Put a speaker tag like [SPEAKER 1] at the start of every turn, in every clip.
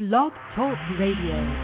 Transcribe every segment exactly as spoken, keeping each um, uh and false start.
[SPEAKER 1] Blog Talk Radio.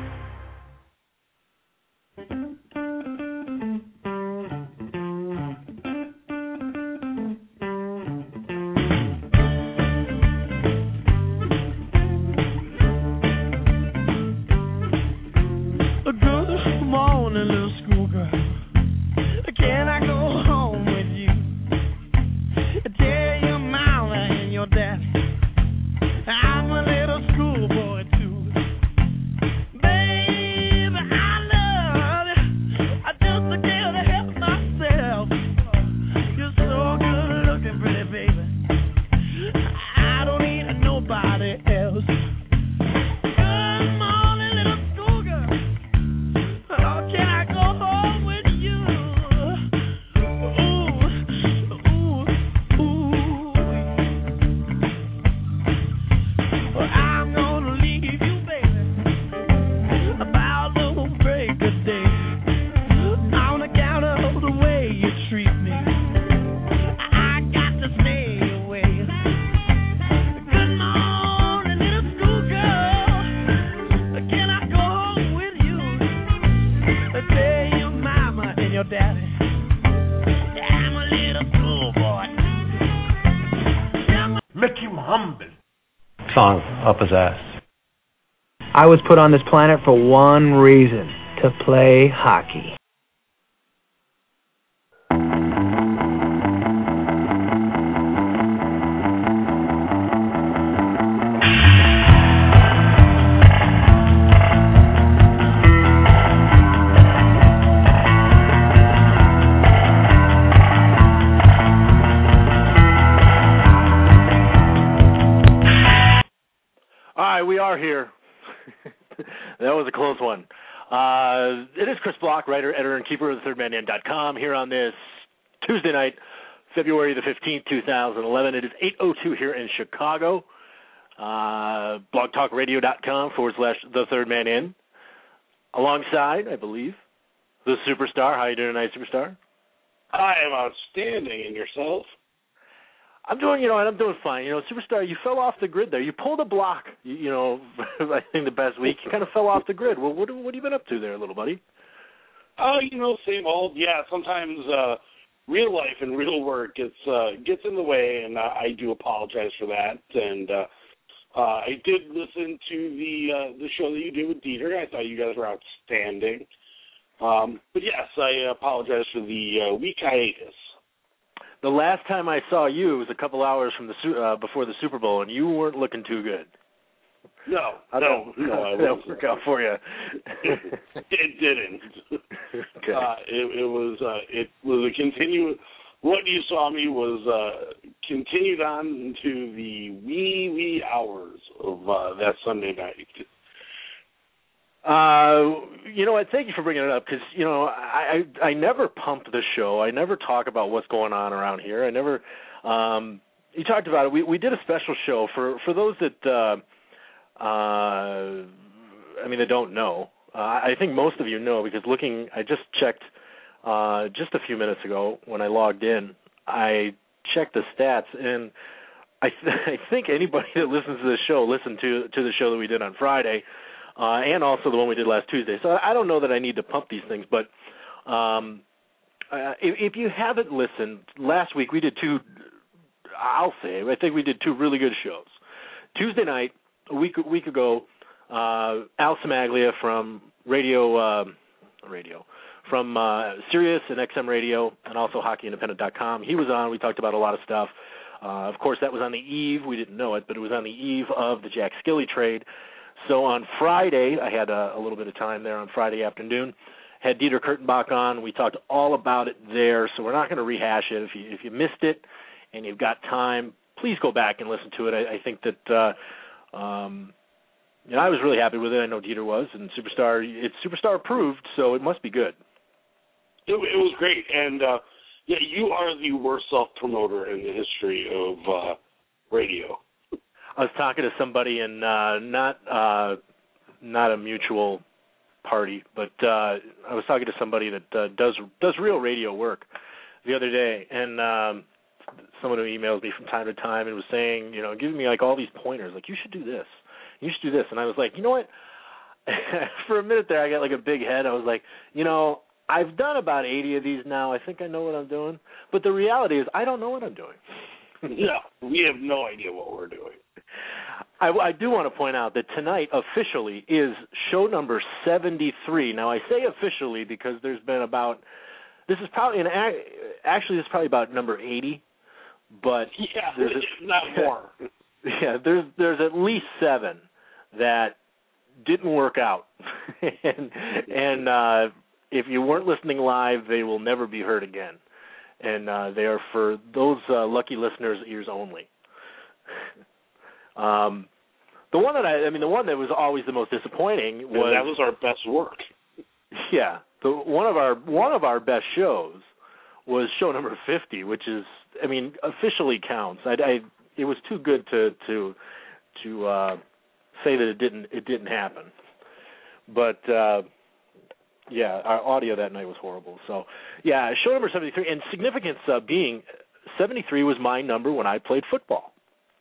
[SPEAKER 2] Song up his ass.
[SPEAKER 3] I was put on this planet for one reason, to play hockey.
[SPEAKER 2] We are here. That was a close one. Uh, it is Chris Block, writer, editor, and keeper of the third man in dot com, here on this Tuesday night, February the fifteenth, two thousand eleven. It is eight oh two here in Chicago. Uh, blogtalkradio.com forward slash the third man in. Alongside, I believe, the superstar. How you doing tonight, superstar?
[SPEAKER 4] I am outstanding. And yourself?
[SPEAKER 2] I'm doing, you know, and I'm doing fine. You know, superstar, you fell off the grid there. You pulled a block, you, you know, I think the best week. You kind of fell off the grid. Well, what, what have you been up to there, little buddy?
[SPEAKER 4] Oh, uh, you know, same old. Yeah, sometimes uh, real life and real work gets uh, gets in the way, and uh, I do apologize for that. And uh, uh, I did listen to the uh, the show that you did with Dieter. I thought you guys were outstanding. Um, but yes, I apologize for the uh, week hiatus.
[SPEAKER 2] The last time I saw you was a couple hours from the uh, before the Super Bowl, and you weren't looking too good.
[SPEAKER 4] No,
[SPEAKER 2] I
[SPEAKER 4] no, no, I
[SPEAKER 2] wasn't. Work out for you.
[SPEAKER 4] It didn't.
[SPEAKER 2] Okay.
[SPEAKER 4] Uh, it, it was. Uh, it was a continue. What you saw me was uh, continued on into the wee wee hours of uh, that Sunday night.
[SPEAKER 2] Uh, you know what? Thank you for bringing it up because you know I, I I never pump the show. I never talk about what's going on around here. I never. Um, you talked about it. We we did a special show for for those that. Uh, uh, I mean, they don't know. Uh, I think most of you know because looking. I just checked uh, just a few minutes ago when I logged in. I checked the stats and. I, th- I think anybody that listens to this show listened to to the show that we did on Friday. Uh, and also the one we did last Tuesday. So I don't know that I need to pump these things, but um, uh, if, if you haven't listened, last week we did two, I'll say, I think we did two really good shows. Tuesday night, a week, a week ago, uh, Al Samaglia from Radio, uh, radio, from uh, Sirius and X M Radio, and also hockey independent dot com. He was on. We talked about a lot of stuff. Uh, of course, that was on the eve. We didn't know it, but it was on the eve of the Jack Skilly trade. So on Friday, I had a, a little bit of time there on Friday afternoon, had Dieter Kurtenbach on. We talked all about it there, so we're not going to rehash it. If you, if you missed it and you've got time, please go back and listen to it. I, I think that uh, um, you know, I was really happy with it. I know Dieter was, and Superstar, it's Superstar approved, so it must be good.
[SPEAKER 4] It, it was great, and uh, yeah, you are the worst self-promoter in the history of uh, radio.
[SPEAKER 2] I was talking to somebody in uh, not uh, not a mutual party, but uh, I was talking to somebody that uh, does does real radio work the other day, and um, someone who emails me from time to time and was saying, you know, giving me like all these pointers, like you should do this, you should do this. And I was like, you know what? For a minute there, I got like a big head. I was like, you know, I've done about eighty of these now. I think I know what I'm doing. But the reality is I don't know what I'm doing.
[SPEAKER 4] No, we have no idea what we're doing.
[SPEAKER 2] I, I do want to point out that tonight officially is show number seventy-three. Now, I say officially because there's been about, this is probably, an, actually this is probably about number eighty. But
[SPEAKER 4] yeah,
[SPEAKER 2] there's
[SPEAKER 4] a, not more.
[SPEAKER 2] Yeah, there's there's at least seven that didn't work out, and and uh, if you weren't listening live, they will never be heard again, and uh, they are for those uh, lucky listeners' ears only. um, the one that I, I mean, the one that was always the most disappointing was
[SPEAKER 4] and that was our best work.
[SPEAKER 2] Yeah, the one of our one of our best shows was show number fifty, which is, I mean, officially counts. I, I it was too good to to to uh, say that it didn't it didn't happen. But uh, yeah, our audio that night was horrible. So yeah, show number seventy-three, and significance uh, being seventy-three was my number when I played football.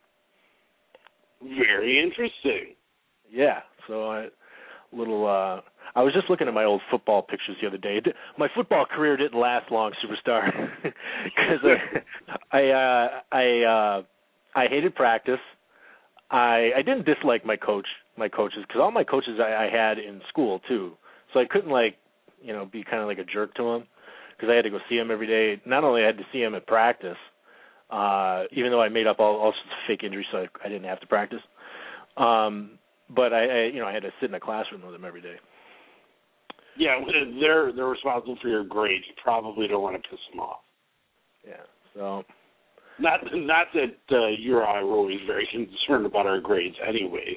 [SPEAKER 4] Very interesting.
[SPEAKER 2] Yeah, so I little. Uh, I was just looking at my old football pictures the other day. My football career didn't last long, Superstar, because I I uh, I, uh, I hated practice. I I didn't dislike my coach, my coaches, because all my coaches I, I had in school too. So I couldn't like you know be kind of like a jerk to them because I had to go see them every day. Not only I had to see them at practice, uh, even though I made up all, all sorts of fake injuries, so I, I didn't have to practice. Um, but I, I you know I had to sit in a classroom with them every day.
[SPEAKER 4] Yeah, they're they're responsible for your grades. You probably don't want to piss them off.
[SPEAKER 2] Yeah, so
[SPEAKER 4] not not that uh, you or I were always very concerned about our grades, anyways.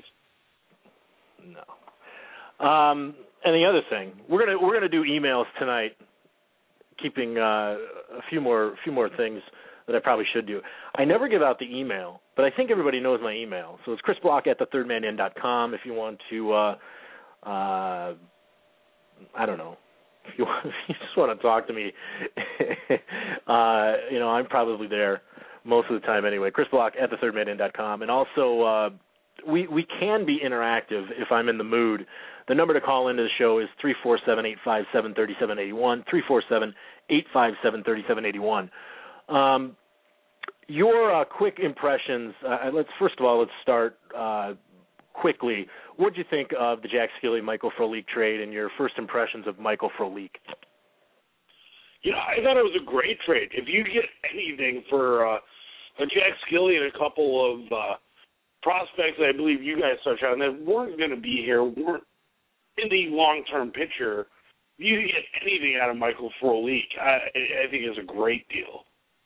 [SPEAKER 2] No. Um, and the other thing, we're gonna we're gonna do emails tonight, keeping uh, a few more a few more things that I probably should do. I never give out the email, but I think everybody knows my email. So it's Chris Block at the third man in dot com if you want to. Uh, uh, I don't know. If you, want, if you just want to talk to me, uh, you know, I'm probably there most of the time anyway. Chris Block at the third man in dot com. And also, uh, we, we can be interactive if I'm in the mood. The number to call into the show is three four seven, eight five seven, three seven eight one, three four seven, eight five seven, three seven eight one. Um, your uh, quick impressions, uh, let's first of all, let's start uh, quickly. What did you think of the Jack Skilly Michael Frolik trade and your first impressions of Michael Frolik?
[SPEAKER 4] You know, I thought it was a great trade. If you get anything for uh, a Jack Skilly and a couple of uh, prospects that I believe you guys touched on that weren't going to be here, weren't in the long-term picture, if you get anything out of Michael Frolik, I, I think it's a great deal.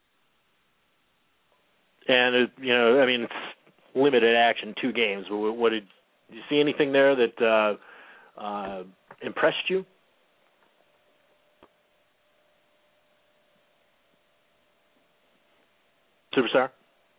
[SPEAKER 2] And, it, you know, I mean, it's limited action, two games. What did, did you see anything there that uh, uh, impressed you? Superstar?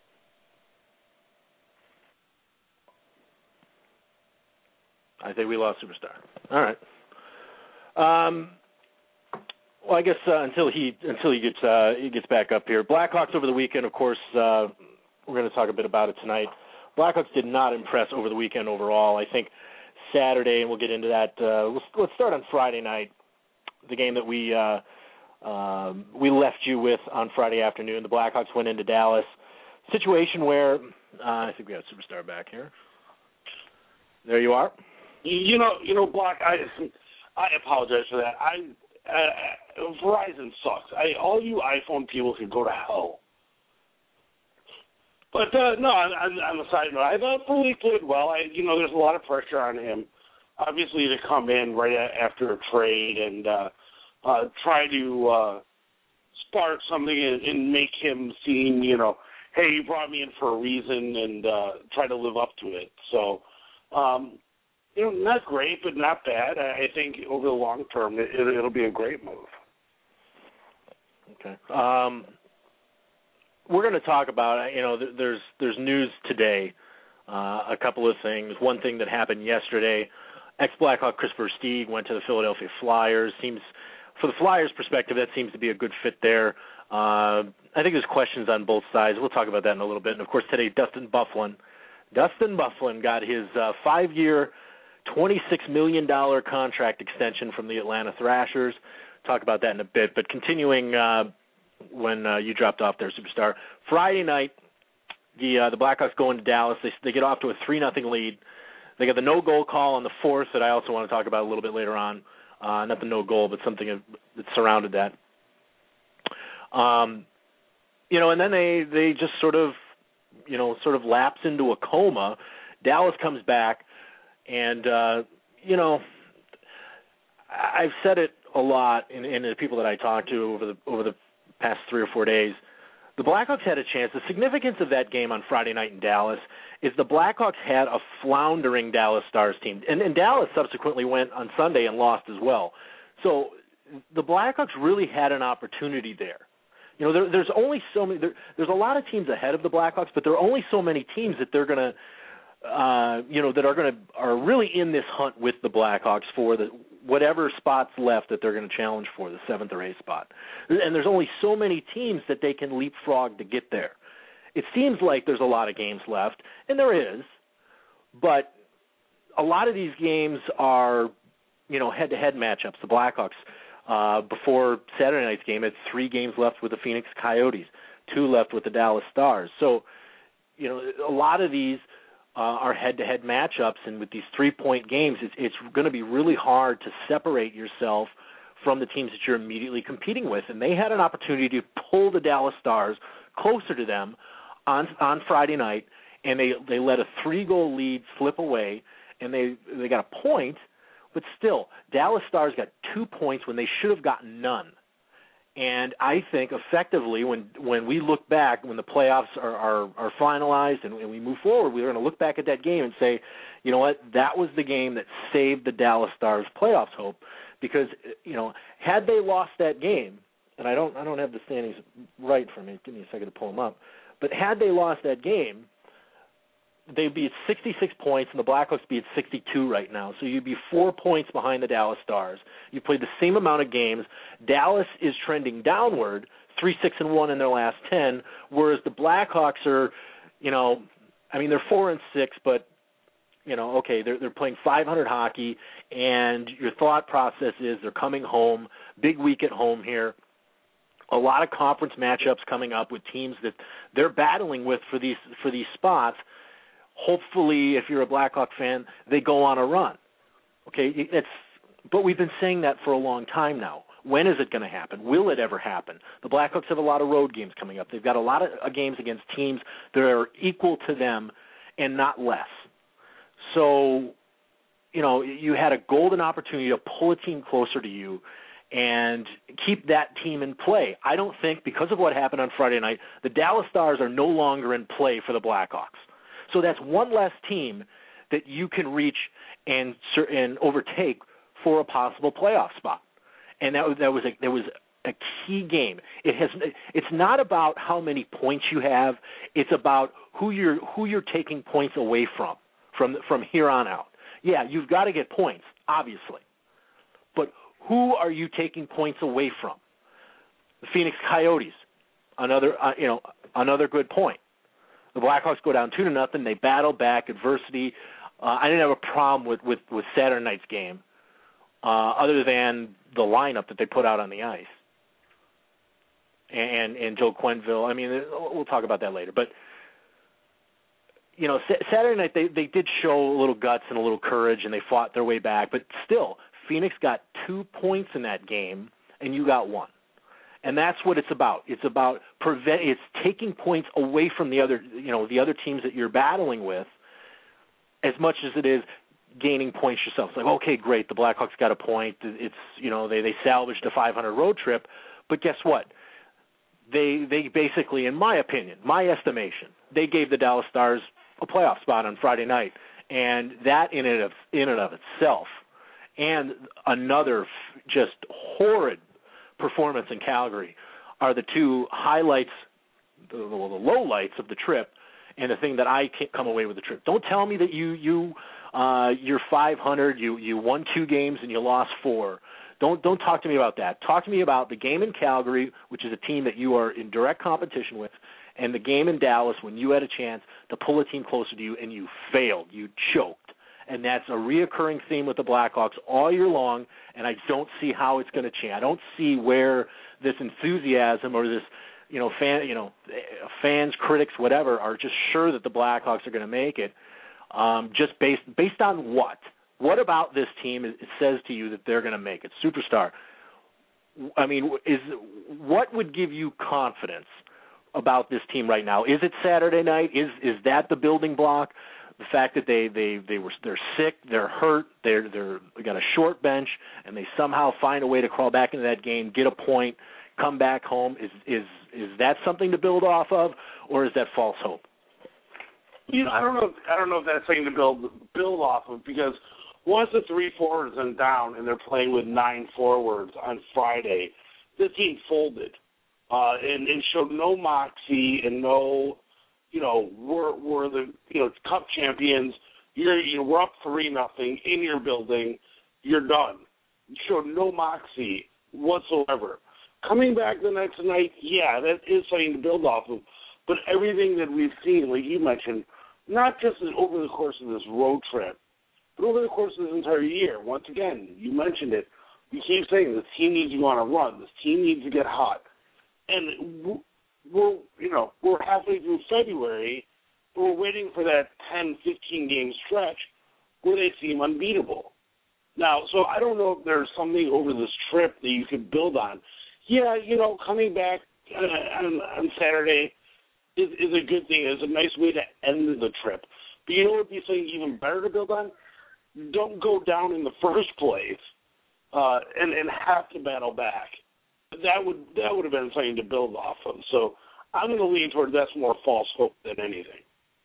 [SPEAKER 2] I think we lost Superstar. All right. Um, well, I guess uh, until he until he gets uh, he gets back up here, Blackhawks over the weekend. Of course, uh, we're going to talk a bit about it tonight. Blackhawks did not impress over the weekend overall. I think Saturday, and we'll get into that. Uh, let's, let's start on Friday night, the game that we uh, um, we left you with on Friday afternoon. The Blackhawks went into Dallas. Situation where uh, I think we have Superstar back here. There you are.
[SPEAKER 4] You know, you know, Block. I I apologize for that. I uh, Verizon sucks. I all you iPhone people can go to hell. But uh, no, on, on the side note, I thought Frolik played well. I, you know, there's a lot of pressure on him, obviously, to come in right after a trade and uh, uh, try to uh, spark something and, and make him seem, you know, hey, you brought me in for a reason, and uh, try to live up to it. So, um, you know, not great, but not bad. I, I think over the long term, it, it, it'll be a great move.
[SPEAKER 2] Okay. Um, we're going to talk about, you know, there's there's news today, uh, a couple of things. One thing that happened yesterday, ex-Blackhawk Chris Versteeg went to the Philadelphia Flyers. Seems, for the Flyers' perspective, that seems to be a good fit there. Uh, I think there's questions on both sides. We'll talk about that in a little bit. And, of course, today, Dustin Byfuglien, Dustin Byfuglien got his uh, five-year, twenty-six million dollars contract extension from the Atlanta Thrashers. Talk about that in a bit. But continuing uh, when uh, you dropped off there, Superstar, Friday night, the uh, the Blackhawks go into Dallas. They, they get off to a three nothing lead. They got the no-goal call on the fourth that I also want to talk about a little bit later on. Uh, not the no-goal, but something that surrounded that. Um, you know, and then they, they just sort of, you know, sort of lapse into a coma. Dallas comes back, and, uh, you know, I've said it a lot in, in the people that I talked to over the over the past three or four days. The Blackhawks had a chance. The significance of that game on Friday night in Dallas is the Blackhawks had a floundering Dallas Stars team, and, and Dallas subsequently went on Sunday and lost as well. So the Blackhawks really had an opportunity there. You know, there, there's only so many. There, there's a lot of teams ahead of the Blackhawks, but there are only so many teams that they're going to, uh, you know, that are going to are really in this hunt with the Blackhawks for the whatever spots left that they're going to challenge for, the seventh or eighth spot. And there's only so many teams that they can leapfrog to get there. It seems like there's a lot of games left, and there is, but a lot of these games are, you know, head-to-head matchups. The Blackhawks. Uh, before Saturday night's game, had three games left with the Phoenix Coyotes, two left with the Dallas Stars. So, you know, a lot of these uh, are head-to-head matchups, and with these three-point games, it's, it's going to be really hard to separate yourself from the teams that you're immediately competing with. And they had an opportunity to pull the Dallas Stars closer to them on on Friday night, and they they let a three-goal lead slip away, and they they got a point. But still, Dallas Stars got two points when they should have gotten none. And I think effectively when, when we look back, when the playoffs are, are, are finalized and, and we move forward, we're going to look back at that game and say, you know what, that was the game that saved the Dallas Stars' playoffs hope. Because, you know, had they lost that game, and I don't I don't have the standings right for me, give me a second to pull them up, but had they lost that game, they'd be at sixty-six points, and the Blackhawks be at sixty-two right now. So you'd be four points behind the Dallas Stars. You played the same amount of games. Dallas is trending downward, three, six, and one in their last ten, whereas the Blackhawks are, you know, I mean they're four and six, but you know, okay, they're they're playing five hundred hockey, and your thought process is they're coming home, big week at home here. A lot of conference matchups coming up with teams that they're battling with for these for these spots. Hopefully, if you're a Blackhawk fan, they go on a run. Okay, it's, but we've been saying that for a long time now. When is it going to happen? Will it ever happen? The Blackhawks have a lot of road games coming up. They've got a lot of games against teams that are equal to them and not less. So, you know, you had a golden opportunity to pull a team closer to you and keep that team in play. I don't think, because of what happened on Friday night, the Dallas Stars are no longer in play for the Blackhawks. So that's one less team that you can reach and and overtake for a possible playoff spot. And that was that was a, that was a key game. It has it's not about how many points you have. It's about who you're who you're taking points away from from from here on out. Yeah, you've got to get points, obviously, but who are you taking points away from? The Phoenix Coyotes, another uh, you know another good point. The Blackhawks go down two to nothing. They battle back adversity. Uh, I didn't have a problem with, with, with Saturday night's game, uh, other than the lineup that they put out on the ice, and and Joe Quenneville. I mean, we'll talk about that later. But you know, Saturday night they they did show a little guts and a little courage, and they fought their way back. But still, Phoenix got two points in that game, and you got one. And that's what it's about. It's about prevent. It's taking points away from the other, you know, the other teams that you're battling with, as much as it is gaining points yourself. It's like, okay, great, the Blackhawks got a point. It's, you know, they they salvaged a five hundred road trip, but guess what? They they basically, in my opinion, my estimation, they gave the Dallas Stars a playoff spot on Friday night, and that in and of in and of itself, and another just horrid performance in Calgary are the two highlights, the, the low lights of the trip, and the thing that I can't come away with the trip. Don't tell me that you you uh, you're five hundred, you you won two games and you lost four. Don't don't talk to me about that. Talk to me about the game in Calgary, which is a team that you are in direct competition with, and the game in Dallas when you had a chance to pull a team closer to you and you failed, you choked. And that's a reoccurring theme with the Blackhawks all year long, and I don't see how it's going to change. I don't see where this enthusiasm or this, you know, fan, you know, fans, critics, whatever, are just sure that the Blackhawks are going to make it. Um, just based based on what? What about this team it says to you that they're going to make it? Superstar. I mean, is what would give you confidence about this team right now? Is it Saturday night? Is is that the building block? The fact that they, they, they were they're sick, they're hurt, they're they're they got a short bench, and they somehow find a way to crawl back into that game, get a point, come back home. Is is is that something to build off of, or is that false hope?
[SPEAKER 4] You know, I don't know. I don't know if that's something to build build off of, because once the three forwards are down and they're playing with nine forwards on Friday, the team folded uh, and, and showed no moxie and no, you know, we're we're the you know cup champions. You're you're we're up three nothing in your building. You're done. You showed no moxie whatsoever. Coming back the next night, yeah, that is something to build off of. But everything that we've seen, like you mentioned, not just over the course of this road trip, but over the course of this entire year. Once again, you mentioned it. We keep saying this team needs to go on a run. This team needs to get hot. And we're, you know, we're halfway through February, but we're waiting for that ten, fifteen game stretch where they seem unbeatable. Now, so I don't know if there's something over this trip that you could build on. Yeah, you know, coming back uh, on, on Saturday is, is a good thing. It's a nice way to end the trip. But you know what would be something even better to build on? Don't go down in the first place uh, and, and have to battle back. That would that would have been something to build off of. So I'm going to lean toward that's more false hope than anything.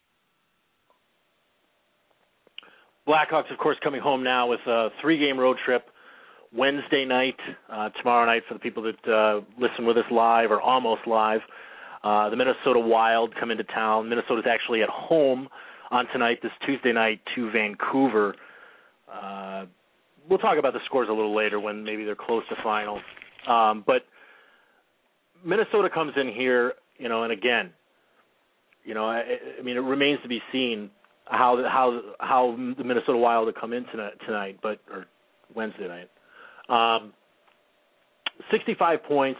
[SPEAKER 2] Blackhawks, of course, coming home now with a three-game road trip. Wednesday night, uh, tomorrow night for the people that uh, listen with us live or almost live. Uh, the Minnesota Wild come into town. Minnesota's actually at home on tonight, this Tuesday night, to Vancouver. Uh, we'll talk about the scores a little later when maybe they're close to final. Um, but Minnesota comes in here, you know, and again, you know, I, I mean, it remains to be seen how how how the Minnesota Wild will come in tonight, tonight, but or Wednesday night. Um, sixty-five points,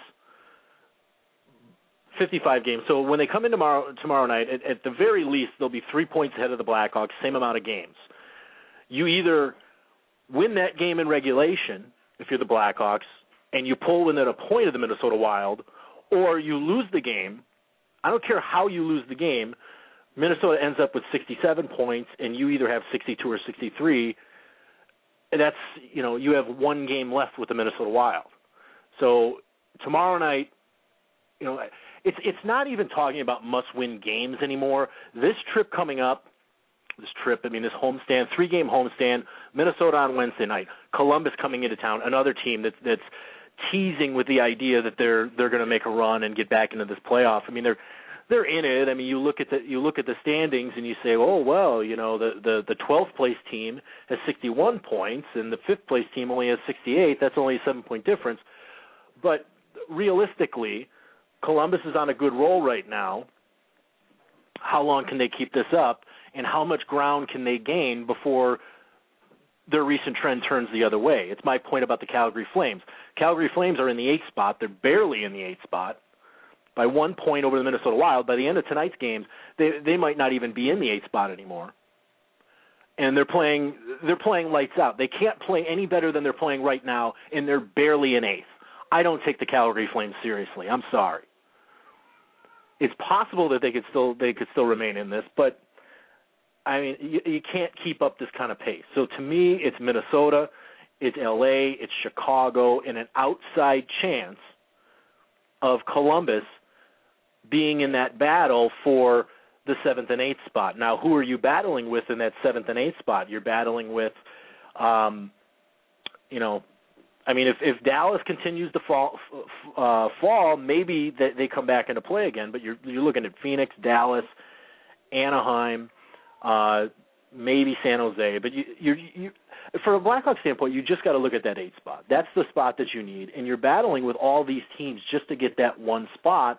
[SPEAKER 2] fifty-five games. So when they come in tomorrow tomorrow night, at, at the very least, they'll be three points ahead of the Blackhawks, same amount of games. You either win that game in regulation, if you're the Blackhawks, and you pull within a point of the Minnesota Wild, or you lose the game. I don't care how you lose the game. Minnesota ends up with sixty-seven points, and you either have sixty-two or sixty-three. That's, you know, you have one game left with the Minnesota Wild. So tomorrow night, you know, it's it's not even talking about must-win games anymore. This trip coming up, this trip, I mean, this homestand, three-game homestand, Minnesota on Wednesday night, Columbus coming into town, another team that's that's teasing with the idea that they're they're going to make a run and get back into this playoff. I mean, they're they're in it. I mean, you look at the you look at the standings and you say, oh well, you know, the the the twelfth place team has sixty-one points and the fifth place team only has sixty-eight. That's only a seven point difference. But realistically, Columbus is on a good roll right now. How long can they keep this up, and how much ground can they gain before their recent trend turns the other way? It's my point about the Calgary Flames. Calgary Flames are in the eighth spot. They're barely in the eighth spot by one point over the Minnesota Wild. By the end of tonight's games, they they might not even be in the eighth spot anymore. And they're playing they're playing lights out. They can't play any better than they're playing right now, and they're barely in eighth. I don't take the Calgary Flames seriously. I'm sorry. It's possible that they could still they could still remain in this, but I mean, you, you can't keep up this kind of pace. So to me, it's Minnesota, it's L A, it's Chicago, and an outside chance of Columbus being in that battle for the seventh and eighth spot. Now, who are you battling with in that seventh and eighth spot? You're battling with, um, you know, I mean, if, if Dallas continues to fall, uh, fall, maybe they, they come back into play again. But you're you're looking at Phoenix, Dallas, Anaheim, uh, maybe San Jose. But you, you, you, from a Blackhawks standpoint, you just got to look at that eighth spot. That's the spot that you need, and you're battling with all these teams just to get that one spot.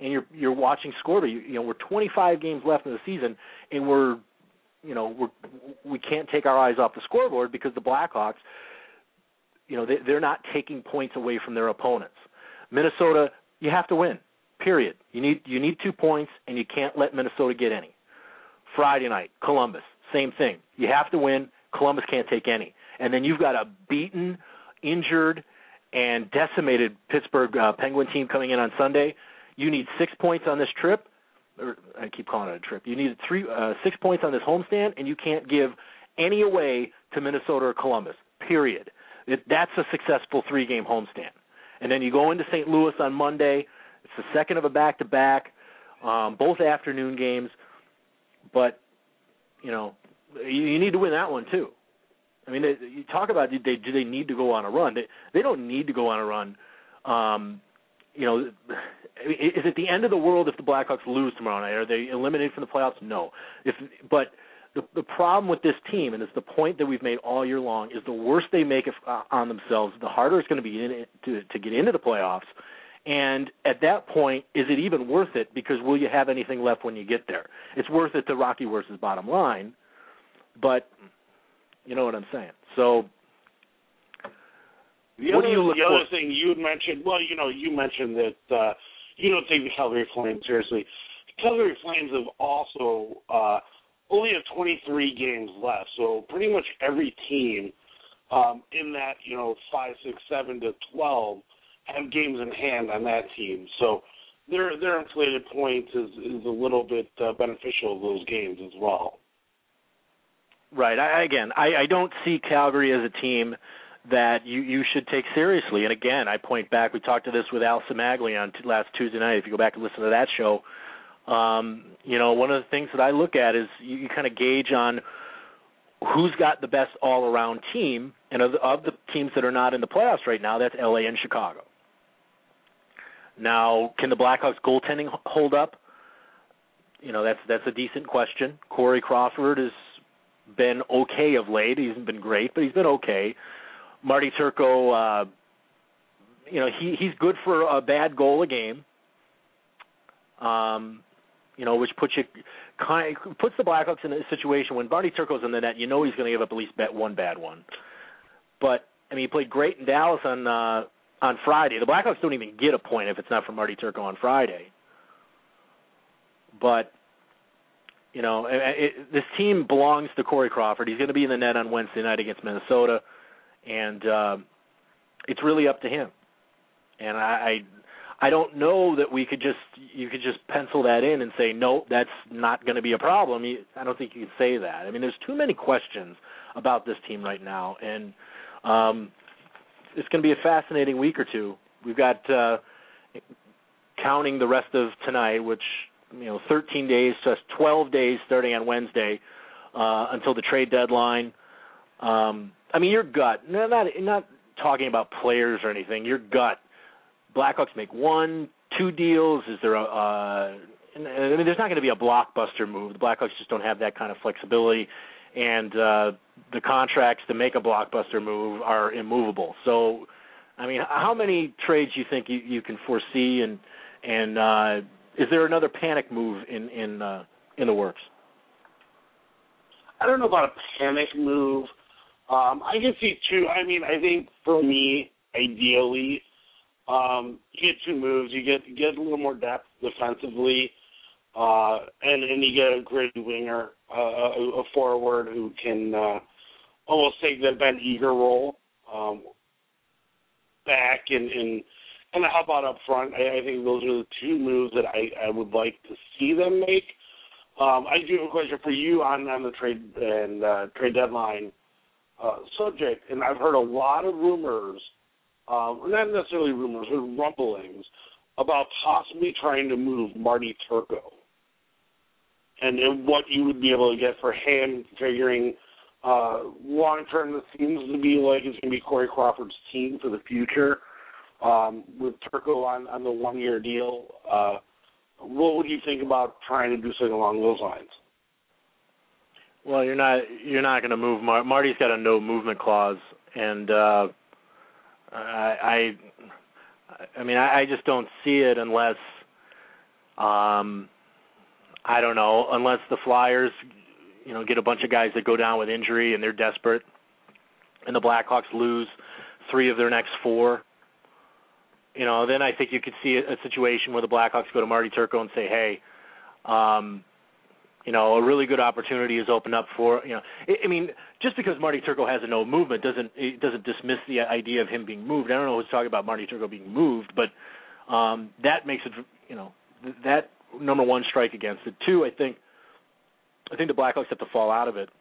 [SPEAKER 2] and you're you're watching scoreboard. You, you know, we're twenty-five games left in the season, and we're, you know, we're we can't take our eyes off the scoreboard because the Blackhawks, you know, they, they're not taking points away from their opponents. Minnesota, you have to win. Period. You need you need two points, and you can't let Minnesota get any. Friday night, Columbus, same thing. You have to win. Columbus can't take any. And then you've got a beaten, injured, and decimated Pittsburgh uh, Penguin team coming in on Sunday. You need six points on this trip. Or I keep calling it a trip. You need three, uh, six points on this homestand, and you can't give any away to Minnesota or Columbus, period. It, that's a successful three-game homestand. And then you go into Saint Louis on Monday. It's the second of a back-to-back, um, both afternoon games. But, you know, you, you need to win that one too. I mean, they, you talk about do they, do they need to go on a run? They, they don't need to go on a run. Um, you know, is it the end of the world if the Blackhawks lose tomorrow night? Are they eliminated from the playoffs? No. If but the the problem with this team, and it's the point that we've made all year long, is the worse they make it uh, on themselves, the harder it's going to be in it to to get into the playoffs. And at that point, is it even worth it? Because will you have anything left when you get there? It's worth it to Rocky versus bottom line, but you know what I'm saying. So
[SPEAKER 4] the
[SPEAKER 2] what
[SPEAKER 4] other,
[SPEAKER 2] do you look
[SPEAKER 4] the
[SPEAKER 2] for?
[SPEAKER 4] other thing you had mentioned, well, you know, you mentioned that uh, you don't take the Calgary Flames seriously. The Calgary Flames have also uh, only have twenty-three games left, so pretty much every team um, in that, you know, five, six, seven to twelve have games in hand on that team. So their their inflated points is, is a little bit uh, beneficial of those games as well.
[SPEAKER 2] Right. I, again, I, I don't see Calgary as a team that you, you should take seriously. And again, I point back, we talked to this with Al Samagli on t- last Tuesday night. If you go back and listen to that show, um, you know, one of the things that I look at is you, you kind of gauge on who's got the best all-around team. And of the, of the teams that are not in the playoffs right now, that's L A and Chicago. Now, can the Blackhawks goaltending hold up? You know, that's that's a decent question. Corey Crawford has been okay of late. He hasn't been great, but he's been okay. Marty Turco, uh, you know, he he's good for a bad goal a game. Um, you know, which puts you kind of, puts the Blackhawks in a situation when Marty Turco's in the net, you know he's going to give up at least bet one bad one. But I mean, he played great in Dallas on uh, on Friday. The Blackhawks don't even get a point if it's not for Marty Turco on Friday. But you know, it, it, this team belongs to Corey Crawford. He's going to be in the net on Wednesday night against Minnesota, and uh, it's really up to him. And I, I, I don't know that we could just you could just pencil that in and say no, that's not going to be a problem. I don't think you could say that. I mean, there's too many questions about this team right now, and um, it's going to be a fascinating week or two. We've got uh, counting the rest of tonight, which. You know, thirteen days, just twelve days starting on Wednesday uh, until the trade deadline. Um, I mean, your gut, not, not talking about players or anything, your gut, Blackhawks make one, two deals. Is there a, uh, I mean, there's not going to be a blockbuster move. The Blackhawks just don't have that kind of flexibility, and uh, the contracts to make a blockbuster move are immovable. So, I mean, how many trades do you think you, you can foresee, and, and uh, is there another panic move in in uh, in the works?
[SPEAKER 4] I don't know about a panic move. Um, I can see two. I mean, I think for me, ideally, um, you get two moves. You get you get a little more depth defensively, uh, and and you get a gritty winger, uh, a, a forward who can uh, almost take the Ben Eager role um, back and. and And how about up front? I, I think those are the two moves that I, I would like to see them make. Um, I do have a question for you on, on the trade and uh, trade deadline uh, subject, and I've heard a lot of rumors, um, not necessarily rumors, but rumblings about possibly trying to move Marty Turco, and, and what you would be able to get for him. Figuring uh, long term, it seems to be like it's going to be Corey Crawford's team for the future. Um, with Turco on, on the one-year deal, uh, what would you think about trying to do something along those lines?
[SPEAKER 2] Well, you're not you're not going to move. Mar- Marty's got a no movement clause, and uh, I, I I mean I, I just don't see it unless Um, I don't know, unless the Flyers, you know, get a bunch of guys that go down with injury and they're desperate, and the Blackhawks lose three of their next four. You know, then I think you could see a, a situation where the Blackhawks go to Marty Turco and say, hey, um, you know, a really good opportunity is opened up for, you know, I, I mean, just because Marty Turco has a no movement doesn't it doesn't dismiss the idea of him being moved. I don't know who's talking about Marty Turco being moved, but um, that makes it, you know, th- that number one strike against it. Two, I think, I think the Blackhawks have to fall out of it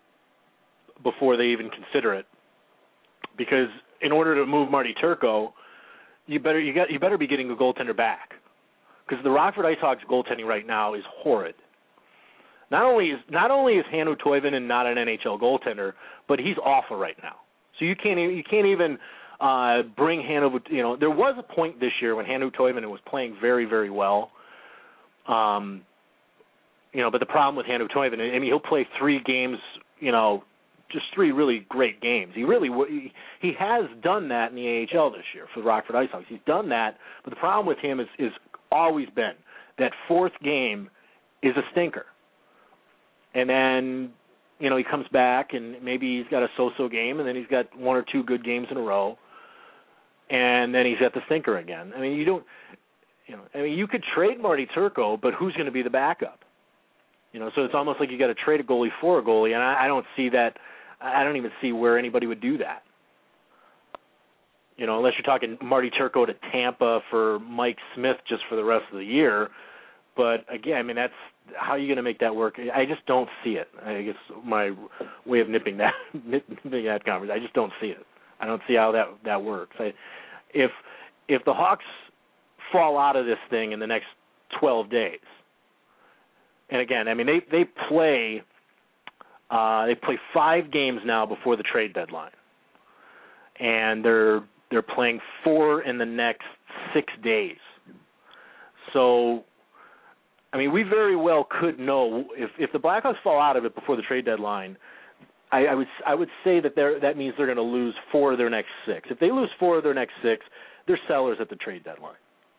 [SPEAKER 2] before they even consider it, because in order to move Marty Turco, you better you got you better be getting a goaltender back, because the Rockford IceHawks goaltending right now is horrid. Not only is not only is Hannu Toivonen not an N H L goaltender, but he's awful right now. So you can't you can't even uh, bring Hannu. You know, there was a point this year when Hannu Toivonen was playing very very well. Um, you know, but the problem with Hannu Toivonen, I mean, he'll play three games. You know, just three really great games. He really he, he has done that in the A H L this year for the Rockford IceHawks. He's done that, but the problem with him is is always been that fourth game is a stinker. And then, you know, he comes back and maybe he's got a so-so game, and then he's got one or two good games in a row, and then he's at the stinker again. I mean, you don't, you know, I mean, you could trade Marty Turco, but who's going to be the backup? You know, so it's almost like you got to trade a goalie for a goalie, and I, I don't see that. I don't even see where anybody would do that. You know, unless you're talking Marty Turco to Tampa for Mike Smith just for the rest of the year. But again, I mean, that's how are you going to make that work? I just don't see it. I guess my way of nipping that nipping that conversation. I just don't see it. I don't see how that that works. I, if if the Hawks fall out of this thing in the next twelve days, and again, I mean, they they play uh, they play five games now before the trade deadline, and they're they're playing four in the next six days. So, I mean, we very well could know if, if the Blackhawks fall out of it before the trade deadline. I, I would I would say that they're, that means they're going to lose four of their next six. If they lose four of their next six, they're sellers at the trade deadline.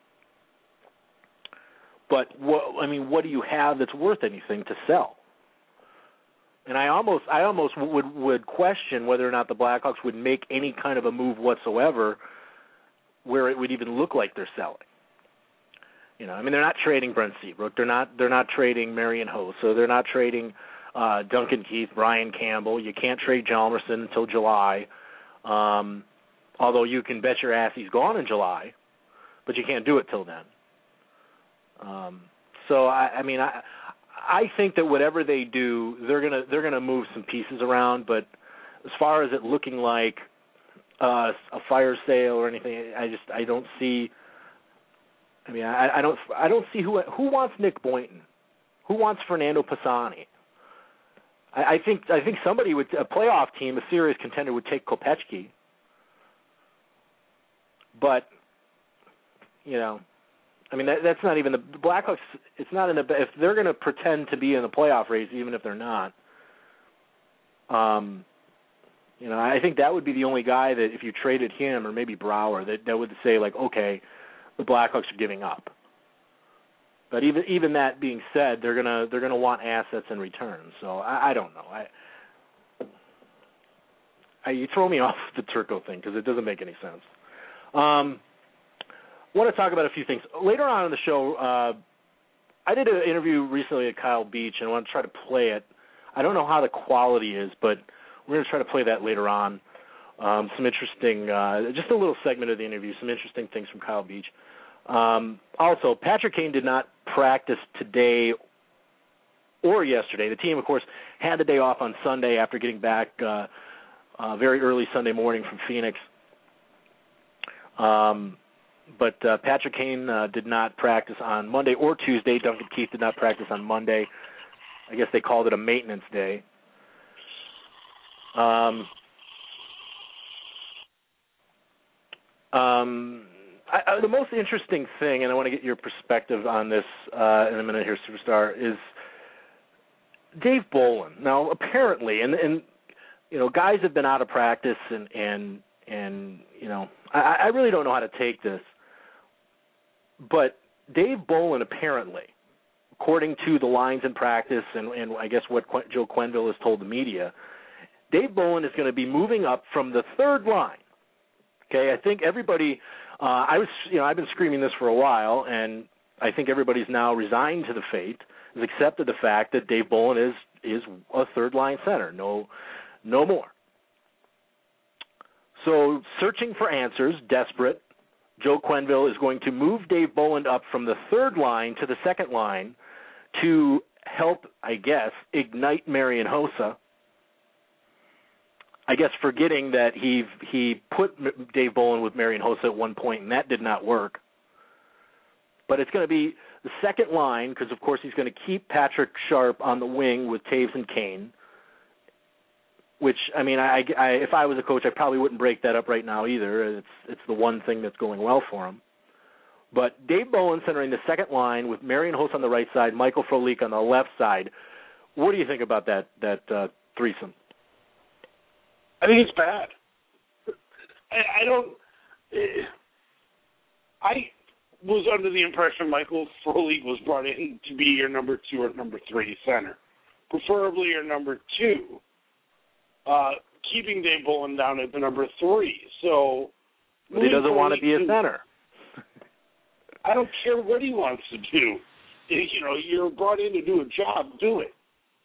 [SPEAKER 2] But what I mean, what do you have that's worth anything to sell? And I almost I almost would would question whether or not the Blackhawks would make any kind of a move whatsoever where it would even look like they're selling. You know, I mean, they're not trading Brent Seabrook. They're not. They're not trading Marian Hossa. They're not trading uh, Duncan Keith, Brian Campbell. You can't trade Hjalmarsson until July. Um, although you can bet your ass he's gone in July, but you can't do it till then. Um, so I, I mean, I I think that whatever they do, they're gonna they're gonna move some pieces around. But as far as it looking like uh, a fire sale or anything, I just I don't see. I mean, I, I don't, I don't see who who wants Nick Boynton, who wants Fernando Pisani. I, I think, I think somebody would, a playoff team, a serious contender, would take Kopechki. But, you know, I mean, that, that's not even the, the Blackhawks. It's not in the if they're going to pretend to be in the playoff race, even if they're not. Um, you know, I think that would be the only guy that if you traded him or maybe Brouwer, that that would say like, okay, the Blackhawks are giving up. But even even that being said, they're gonna they're gonna want assets in return. So I, I don't know. I, I you throw me off the Turco thing because it doesn't make any sense. Um, I want to talk about a few things later on in the show. Uh, I did an interview recently at Kyle Beach, and I want to try to play it. I don't know how the quality is, but we're going to try to play that later on. Um, some interesting, uh, just a little segment of the interview, some interesting things from Kyle Beach. Um, also, Patrick Kane did not practice today or yesterday. The team, of course, had the day off on Sunday after getting back uh, uh, very early Sunday morning from Phoenix. Um, but uh, Patrick Kane uh, did not practice on Monday or Tuesday. Duncan Keith did not practice on Monday. I guess they called it a maintenance day. Um, um, I, I, the most interesting thing, and I want to get your perspective on this uh, in a minute here, Superstar, is Dave Bolin. Now, apparently, and, and you know, guys have been out of practice, and and and you know, I, I really don't know how to take this, but Dave Bolin apparently, according to the lines in practice and, and I guess what Qu- Joe Quenneville has told the media, Dave Bolin is going to be moving up from the third line. Okay, I think everybody, uh, I was, you know, I've been screaming this for a while, and I think everybody's now resigned to the fate, has accepted the fact that Dave Bolin is is a third line center, no, no more. So, searching for answers, desperate, Joe Quenneville is going to move Dave Bolin up from the third line to the second line to help, I guess, ignite Marian Hossa. I guess forgetting that he he put Dave Bolin with Marian Hossa at one point, and that did not work. But it's going to be the second line because, of course, he's going to keep Patrick Sharp on the wing with Taves and Kane, which, I mean, I, I, if I was a coach, I probably wouldn't break that up right now either. It's it's the one thing that's going well for him. But Dave Bolin centering the second line with Marian Hossa on the right side, Michael Frolik on the left side. What do you think about that that uh, threesome?
[SPEAKER 4] I think it's bad. I, I don't. I was under the impression Michael Frolik was brought in to be your number two or number three center, preferably your number two. Uh, keeping Dave Bolin down at the number three. So
[SPEAKER 2] but he doesn't want to be a center.
[SPEAKER 4] I don't care what he wants to do. You know, you're brought in to do a job. Do it.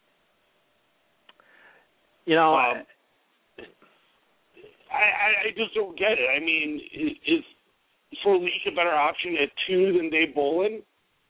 [SPEAKER 2] You know,
[SPEAKER 4] um, I, I just don't get it. I mean, is Frolik a better option at two than Dave Bolin?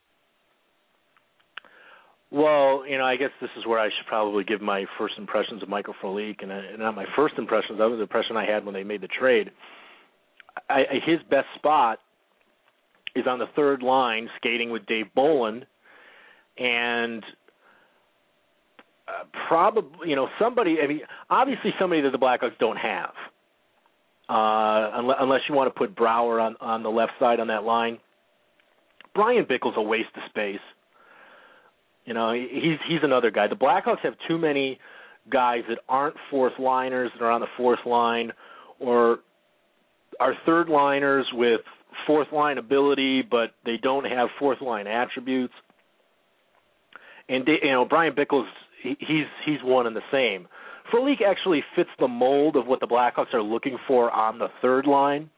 [SPEAKER 2] Well, you know, I guess this is where I should probably give my first impressions of Michael Frolik, and, and not my first impressions. That was the impression I had when they made the trade. I, his best spot is on the third line, skating with Dave Bolin, and uh, probably, you know, somebody. I mean, obviously somebody that the Blackhawks don't have, uh, unless, unless you want to put Brouwer on on the left side on that line. Brian Bickell's a waste of space. You know, he's he's another guy. The Blackhawks have too many guys that aren't fourth liners that are on the fourth line, or are third liners with fourth line ability, but they don't have fourth line attributes. And you know, Brian Bickell's he, he's he's one and the same. Frolik actually fits the mold of what the Blackhawks are looking for on the third line.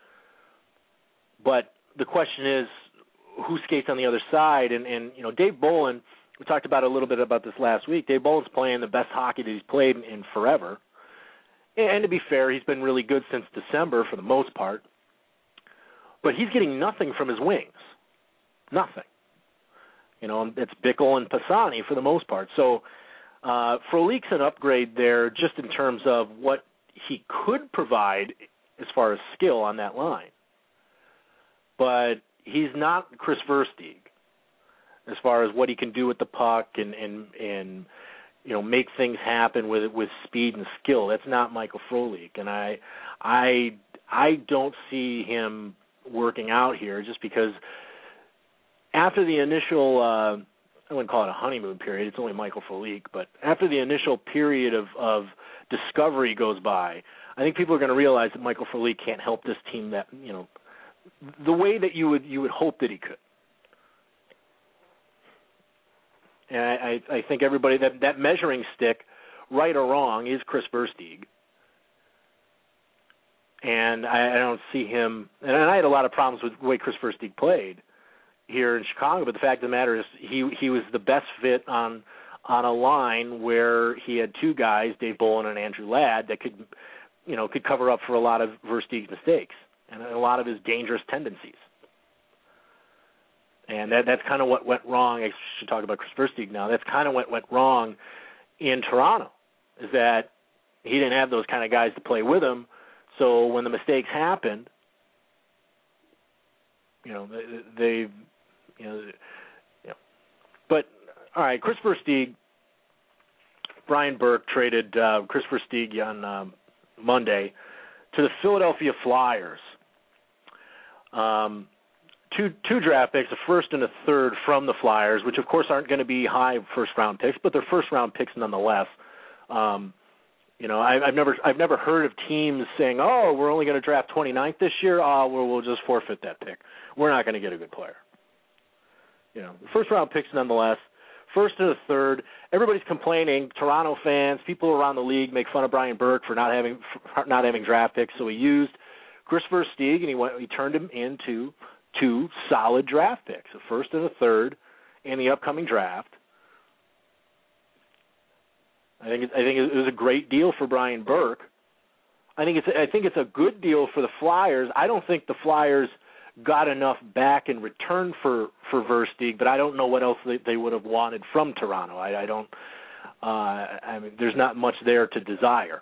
[SPEAKER 2] But the question is, who skates on the other side? And, and you know, Dave Bolin, we talked about a little bit about this last week. Dave Bolin's playing the best hockey that he's played in, in forever. And, and to be fair, he's been really good since December for the most part. But he's getting nothing from his wings. Nothing. You know, it's Bickell and Pisani for the most part. So uh, Frolik's an upgrade there just in terms of what he could provide as far as skill on that line. But he's not Chris Versteeg as far as what he can do with the puck and, and, and you know, make things happen with with speed and skill. That's not Michael Frolik. And I I I don't see him working out here just because after the initial, uh, I wouldn't call it a honeymoon period, it's only Michael Frolik, but after the initial period of, of discovery goes by, I think people are going to realize that Michael Frolik can't help this team that, you know, the way that you would you would hope that he could. And I, I think everybody, that, that measuring stick, right or wrong, is Chris Versteeg. And I, I don't see him, and I had a lot of problems with the way Chris Versteeg played here in Chicago, but the fact of the matter is he he was the best fit on on a line where he had two guys, Dave Bolin and Andrew Ladd, that could, you know, could cover up for a lot of Versteeg's mistakes and a lot of his dangerous tendencies. And that that's kind of what went wrong. I should talk about Chris Versteeg now. That's kind of what went wrong in Toronto, is that he didn't have those kind of guys to play with him. So when the mistakes happened, you know, they, they you know, you know, but all right, Chris Versteeg, Brian Burke traded uh, Chris Versteeg on um, Monday to the Philadelphia Flyers. Um, two two draft picks, a first and a third from the Flyers, which of course aren't going to be high first round picks, but they're first round picks nonetheless. Um, you know, I, I've never I've never heard of teams saying, "Oh, we're only going to draft twenty-ninth this year. Oh, well, we'll just forfeit that pick. We're not going to get a good player." you know, first round picks nonetheless. First and a third. Everybody's complaining. Toronto fans, people around the league make fun of Brian Burke for not having for not having draft picks. So he used Kris Versteeg, and he went. He turned him into two solid draft picks, a first and a third, in the upcoming draft. I think it, I think it was a great deal for Brian Burke. I think it's I think it's a good deal for the Flyers. I don't think the Flyers got enough back in return for, for Versteeg, but I don't know what else they, they would have wanted from Toronto. I, I don't. Uh, I mean, there's not much there to desire.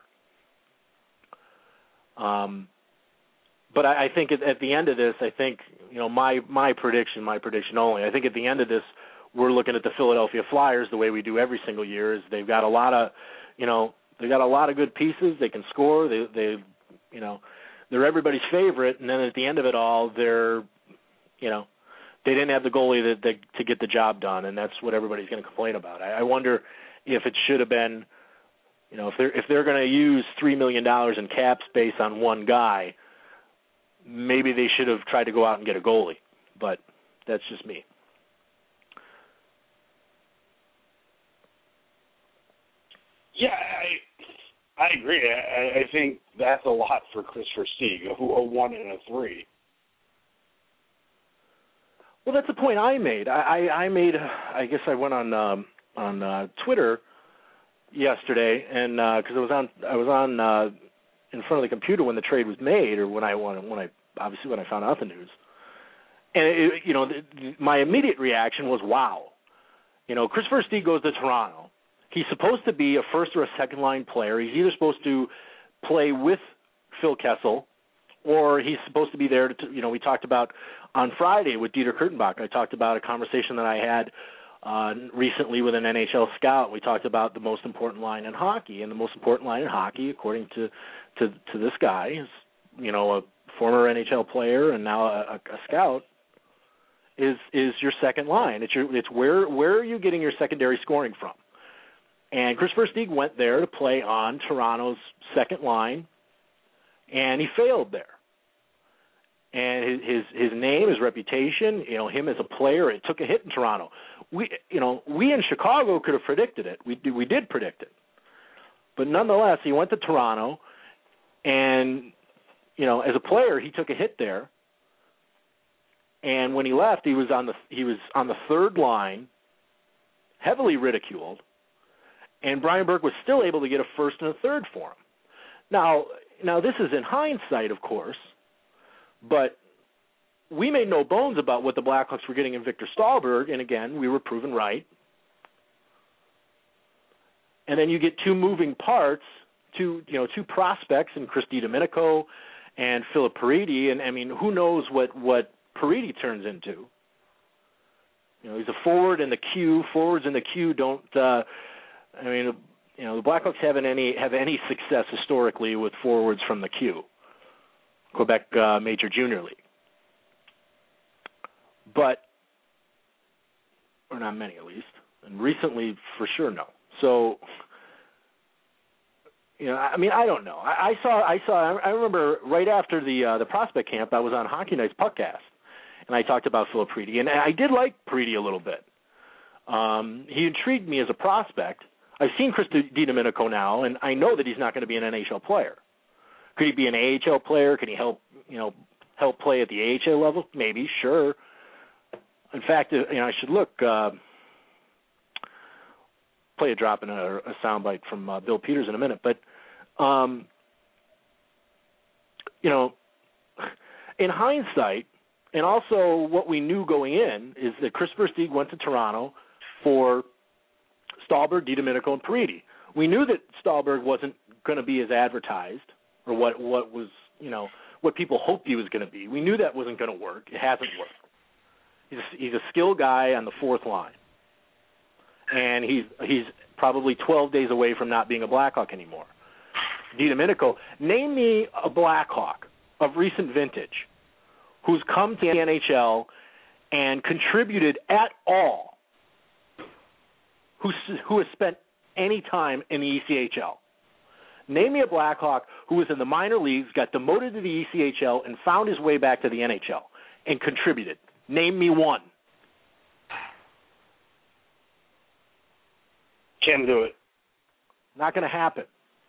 [SPEAKER 2] Um, but I, I think at, at the end of this, I think you know my my prediction, my prediction only. I think at the end of this, we're looking at the Philadelphia Flyers the way we do every single year. Is they've got a lot of, you know, they got a lot of good pieces. They can score. They they, you know. They're everybody's favorite, and then at the end of it all, they're, you know, they didn't have the goalie that, that, to get the job done, and that's what everybody's going to complain about. I, I wonder if it should have been, you know, if they're if they're going to use three million dollars in cap space on one guy, maybe they should have tried to go out and get a goalie. But that's just me.
[SPEAKER 4] Yeah, I. I agree. I, I think that's a lot for Kris Versteeg, a, a one and a three.
[SPEAKER 2] Well, that's the point I made. I, I, I made. I guess I went on um, on uh, Twitter yesterday, and because uh, I was on, I was on uh, in front of the computer when the trade was made, or when I when I obviously when I found out the news. And it, you know, the, my immediate reaction was, "Wow!" You know, Kris Versteeg goes to Toronto. He's supposed to be a first or a second line player. He's either supposed to play with Phil Kessel, or he's supposed to be there to, you know, we talked about on Friday with Dieter Kurtenbach. I talked about a conversation that I had uh, recently with an N H L scout. We talked about the most important line in hockey, and the most important line in hockey, according to to, to this guy, is, you know, a former N H L player and now a, a scout, is is your second line. It's your it's where where are you getting your secondary scoring from? And Kris Versteeg went there to play on Toronto's second line, and he failed there. And his, his his name, his reputation, you know, him as a player, it took a hit in Toronto. We, you know, we in Chicago could have predicted it. We we did predict it, but nonetheless, he went to Toronto, and you know, as a player, he took a hit there. And when he left, he was on the he was on the third line, heavily ridiculed. And Brian Burke was still able to get a first and a third for him. Now, now this is in hindsight, of course, but we made no bones about what the Blackhawks were getting in Victor Stahlberg, and again, we were proven right. And then you get two moving parts, two you know two prospects in Chris DiDomenico and Philip Paridi, and I mean, who knows what what Paridi turns into? You know, he's a forward in the queue. Forwards in the queue don't. Uh, I mean, you know, the Blackhawks haven't any have any success historically with forwards from the queue, Quebec uh, Major Junior League, but or not many at least, and recently for sure no. So, you know, I mean, I don't know. I, I saw, I saw, I remember right after the uh, the prospect camp, I was on Hockey Night's Puckcast, and I talked about Philip Paridi, and I did like Paridi a little bit. Um, he intrigued me as a prospect. I've seen Chris DiDomenico now, and I know that he's not going to be an N H L player. Could he be an A H L player? Could he help, you know, help play at the A H L level? Maybe, sure. In fact, you know, I should look, uh, play a drop in a, a soundbite from uh, Bill Peters in a minute. But, um, you know, in hindsight, and also what we knew going in, is that Kris Versteeg went to Toronto for Stahlberg, DiDomenico, and Paridi. We knew that Stahlberg wasn't going to be as advertised, or what, what was, you know, what people hoped he was going to be. We knew that wasn't going to work. It hasn't worked. He's a, he's a skilled guy on the fourth line, and he's he's probably twelve days away from not being a Blackhawk anymore. DiDomenico, name me a Blackhawk of recent vintage who's come to the N H L and contributed at all, who who has spent any time in the E C H L. Name me a Blackhawk who was in the minor leagues, got demoted to the E C H L, and found his way back to the N H L and contributed. Name me one.
[SPEAKER 4] Can't do it.
[SPEAKER 2] Not going to happen.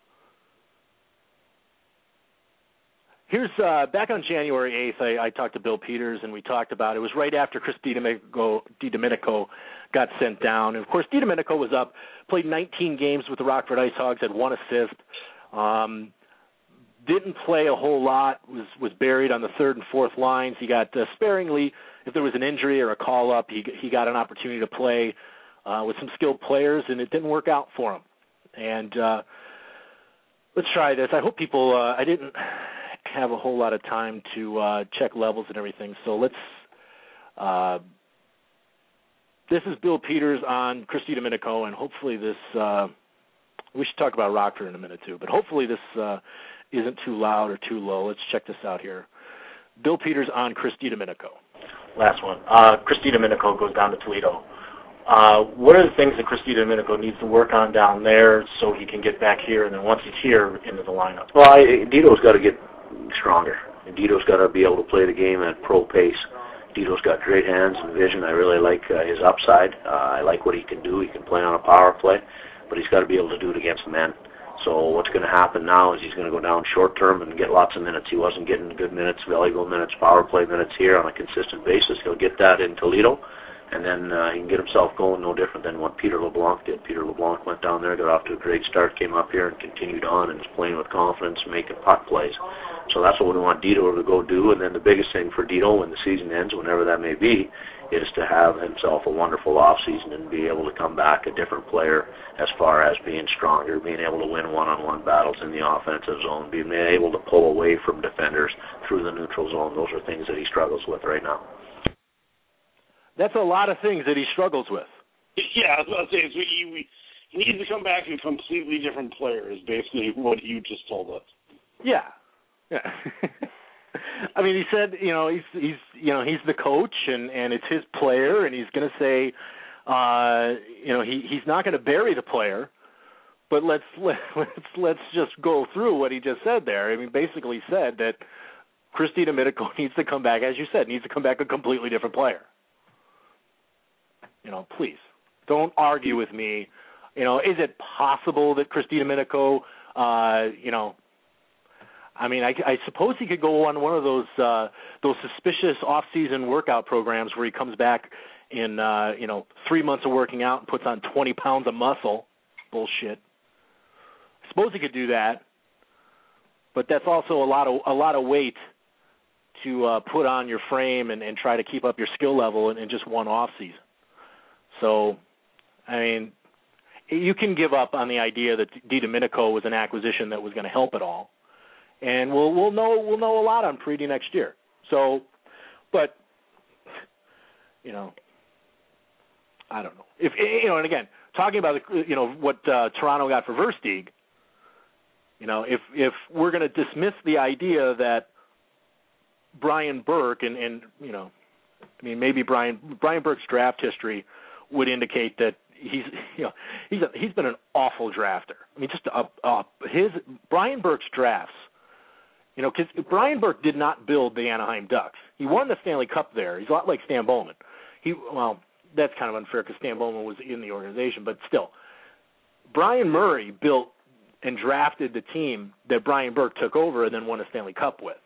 [SPEAKER 2] Here's uh, back on January eighth, I, I talked to Bill Peters, and we talked about it. It was right after Chris DiDomenico, DiDomenico got sent down. And, of course, DiDomenico was up, played nineteen games with the Rockford Ice Hogs, had one assist, um, didn't play a whole lot, was, was buried on the third and fourth lines. He got uh, sparingly, if there was an injury or a call-up, he, he got an opportunity to play uh, with some skilled players, and it didn't work out for him. And uh, let's try this. I hope people uh, – I didn't – have a whole lot of time to uh, check levels and everything. So let's, uh, this is Bill Peters on Chris DiDomenico, and hopefully this, uh, we should talk about Rockford in a minute too, but hopefully this uh, isn't too loud or too low. Let's check this out here. Bill Peters on Chris DiDomenico.
[SPEAKER 5] Last one. Uh, Chris DiDomenico goes down to Toledo. Uh, what are the things that Chris DiDomenico needs to work on down there so he can get back here, and then once he's here, into the lineup?
[SPEAKER 6] Well, I, Dito's got to get stronger. And Dito's got to be able to play the game at pro pace. Dito's got great hands and vision. I really like uh, his upside. Uh, I like what he can do. He can play on a power play, but he's got to be able to do it against men. So what's going to happen now is he's going to go down short term and get lots of minutes. He wasn't getting good minutes, valuable minutes, power play minutes here on a consistent basis. He'll get that in Toledo, and then uh, he can get himself going no different than what Peter LeBlanc did. Peter LeBlanc went down there, got off to a great start, came up here and continued on and is playing with confidence, making puck plays. So that's what we want Dito to go do. And then the biggest thing for Dito when the season ends, whenever that may be, is to have himself a wonderful off season and be able to come back a different player as far as being stronger, being able to win one-on-one battles in the offensive zone, being able to pull away from defenders through the neutral zone. Those are things that he struggles with right now.
[SPEAKER 2] That's a lot of things that he struggles with.
[SPEAKER 4] Yeah, I was about to say, so he, he needs to come back a completely different player is basically what you just told us.
[SPEAKER 2] Yeah. Yeah. I mean, he said, you know, he's he's you know he's the coach and, and it's his player, and he's going to say, uh, you know, he he's not going to bury the player, but let's let, let's let's just go through what he just said there. I mean, basically said that Chris DiDomenico needs to come back, as you said, needs to come back a completely different player. You know, please don't argue with me. You know, is it possible that Chris DiDomenico, uh, you know. I mean, I, I suppose he could go on one of those uh, those suspicious off-season workout programs where he comes back in, uh, you know, three months of working out and puts on twenty pounds of muscle. Bullshit. I suppose he could do that, but that's also a lot of a lot of weight to uh, put on your frame and, and try to keep up your skill level in, in just one off-season. So, I mean, you can give up on the idea that DiDomenico was an acquisition that was going to help at all. And we'll we'll know we'll know a lot on Preedy next year. So, but you know, I don't know if you know. And again, talking about you know what uh, Toronto got for Versteeg. You know, if if we're going to dismiss the idea that Brian Burke and and you know, I mean maybe Brian Brian Burke's draft history would indicate that he's you know he's a, he's been an awful drafter. I mean, just uh, uh, his Brian Burke's drafts. You know, because Brian Burke did not build the Anaheim Ducks. He won the Stanley Cup there. He's a lot like Stan Bowman. He well, that's kind of unfair because Stan Bowman was in the organization, but still, Brian Murray built and drafted the team that Brian Burke took over and then won a Stanley Cup with.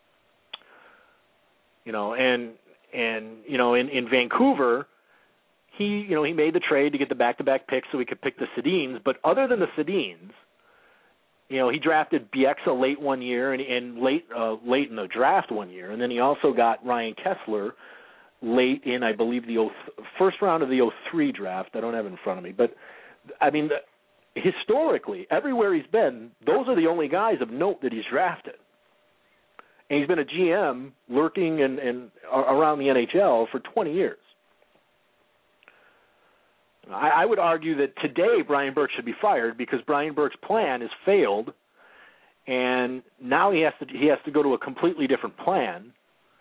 [SPEAKER 2] You know, and and you know, in, in Vancouver, he you know he made the trade to get the back-to-back picks so he could pick the Sedins. But other than the Sedins, you know, he drafted Bieksa late one year and, and late uh, late in the draft one year, and then he also got Ryan Kessler late in, I believe, the first round of the oh three draft. I don't have it in front of me, but I mean, the, historically, everywhere he's been, those are the only guys of note that he's drafted, and he's been a G M lurking and, and around the N H L for twenty years. I, I would argue that today Brian Burke should be fired because Brian Burke's plan has failed, and now he has to he has to go to a completely different plan,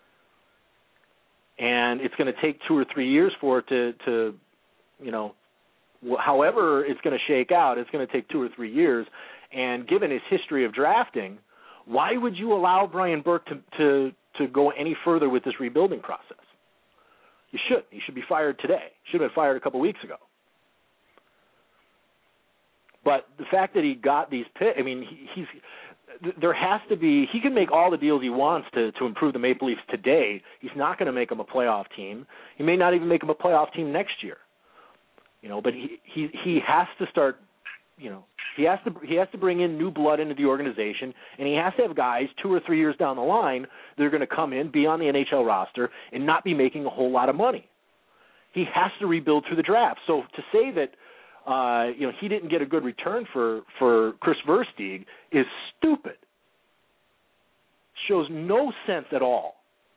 [SPEAKER 2] and it's going to take two or three years for it to, to you know, however it's going to shake out, it's going to take two or three years, and given his history of drafting, why would you allow Brian Burke to, to, to go any further with this rebuilding process? You should. He should be fired today. Should have been fired a couple weeks ago. But the fact that he got these picks, I mean, he, he's there has to be. He can make all the deals he wants to to improve the Maple Leafs today. He's not going to make them a playoff team. He may not even make them a playoff team next year. You know, but he he he has to start. You know, he has to he has to bring in new blood into the organization, and he has to have guys two or three years down the line that are going to come in, be on the N H L roster, and not be making a whole lot of money. He has to rebuild through the draft. So to say that uh, you know he didn't get a good return for for Chris Versteeg is stupid. Shows no sense at all.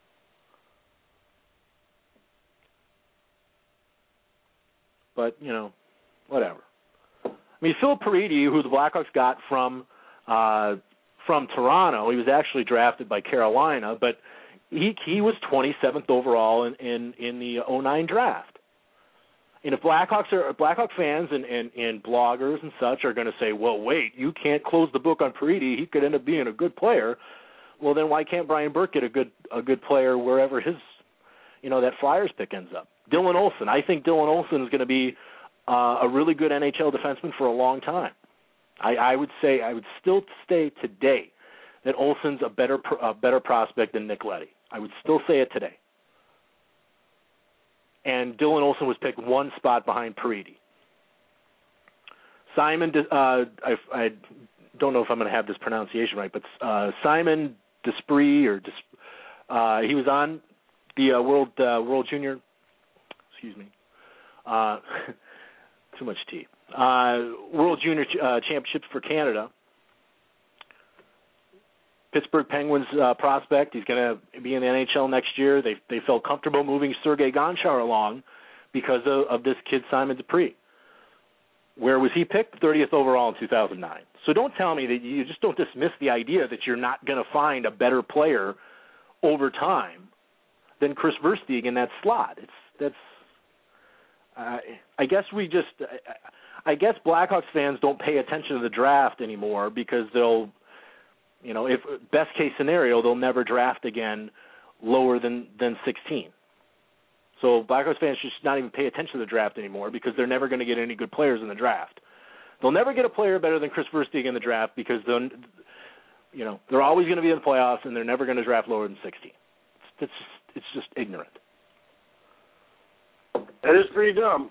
[SPEAKER 2] But you know, whatever. I mean, Phil Paridi, who the Blackhawks got from uh, from Toronto, he was actually drafted by Carolina, but he he was twenty-seventh overall in, in, in the oh nine draft. And if Blackhawks are Blackhawk fans and, and, and bloggers and such are going to say, well, wait, you can't close the book on Paridi, he could end up being a good player. Well, then why can't Brian Burke get a good a good player wherever his you know that Flyers pick ends up? Dylan Olsen, I think Dylan Olsen is going to be Uh, a really good N H L defenseman for a long time. I, I would say, I would still say today that Olsen's a better a better prospect than Nick Leddy. I would still say it today. And Dylan Olsen was picked one spot behind Paridi. Simon, uh, I, I don't know if I'm going to have this pronunciation right, but uh, Simon Despres, or Des, uh, he was on the uh, World uh, World Junior. Excuse me. Uh, Too much tea. Uh, World Junior uh, Championships for Canada. Pittsburgh Penguins uh, prospect. He's going to be in the N H L next year. They they felt comfortable moving Sergei Gonchar along because of, of this kid Simon Despres. Where was he picked? thirtieth overall in two thousand nine. So don't tell me that you just don't dismiss the idea that you're not going to find a better player over time than Chris Versteeg in that slot. It's that's. Uh, I guess we just, I guess Blackhawks fans don't pay attention to the draft anymore because they'll, you know, if best case scenario, they'll never draft again lower than, than sixteen. So Blackhawks fans should not even pay attention to the draft anymore because they're never going to get any good players in the draft. They'll never get a player better than Chris Versteeg in the draft because then, you know, they're always going to be in the playoffs and they're never going to draft lower than sixteen. It's, it's just, it's just ignorant.
[SPEAKER 4] That is pretty dumb.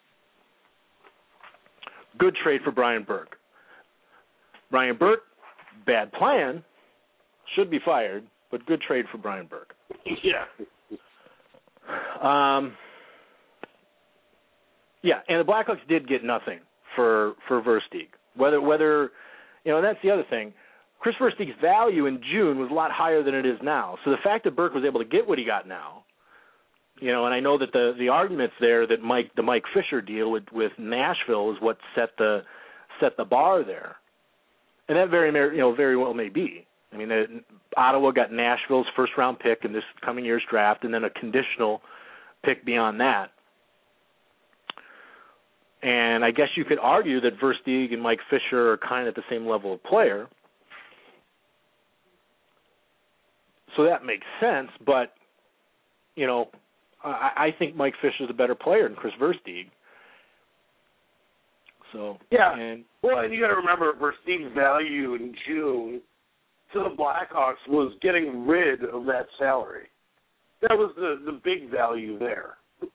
[SPEAKER 2] Good trade for Brian Burke. Brian Burke, bad plan, should be fired, but good trade for Brian Burke.
[SPEAKER 4] Yeah.
[SPEAKER 2] Um. Yeah, and the Blackhawks did get nothing for for Versteeg. Whether whether you know, that's the other thing. Chris Versteeg's value in June was a lot higher than it is now. So the fact that Burke was able to get what he got now. You know, and I know that the, the arguments there that Mike the Mike Fisher deal with, with Nashville is what set the set the bar there, and that very you know very well may be. I mean, the, Ottawa got Nashville's first round pick in this coming year's draft, and then a conditional pick beyond that. And I guess you could argue that Versteeg and Mike Fisher are kind of at the same level of player, so that makes sense. But you know. I, I think Mike Fisher is a better player than Chris Versteeg. So
[SPEAKER 4] yeah,
[SPEAKER 2] and,
[SPEAKER 4] well, and you got to remember Versteeg's value in June to the Blackhawks was getting rid of that salary. That was the the big value there.
[SPEAKER 2] Let's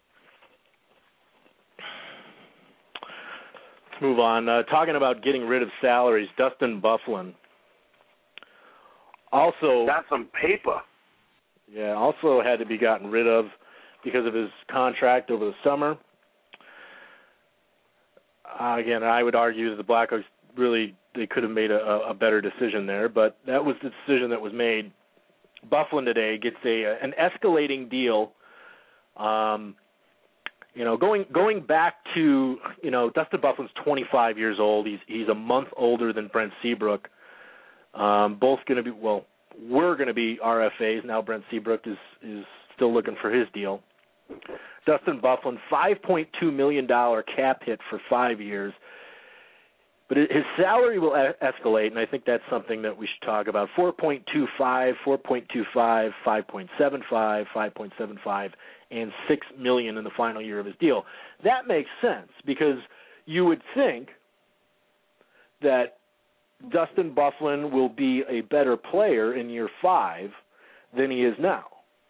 [SPEAKER 2] move on. Uh, talking about getting rid of salaries, Dustin Byfuglien also
[SPEAKER 4] got some paper.
[SPEAKER 2] Yeah, also had to be gotten rid of because of his contract over the summer. Uh, again, I would argue that the Blackhawks really they could have made a, a better decision there, but that was the decision that was made. Byfuglien today gets a an escalating deal. Um, you know, going going back to you know Dustin Byfuglien's twenty-five years old. He's he's a month older than Brent Seabrook. Um, both going to be well, we're going to be R F As now. Brent Seabrook is is still looking for his deal. Dustin Byfuglien, five point two million dollars cap hit for five years. But his salary will e- escalate, and I think that's something that we should talk about. four point two five, four point two five, five point seven five, five point seven five, and six million dollars in the final year of his deal. That makes sense because you would think that Dustin Byfuglien will be a better player in year five than he is now.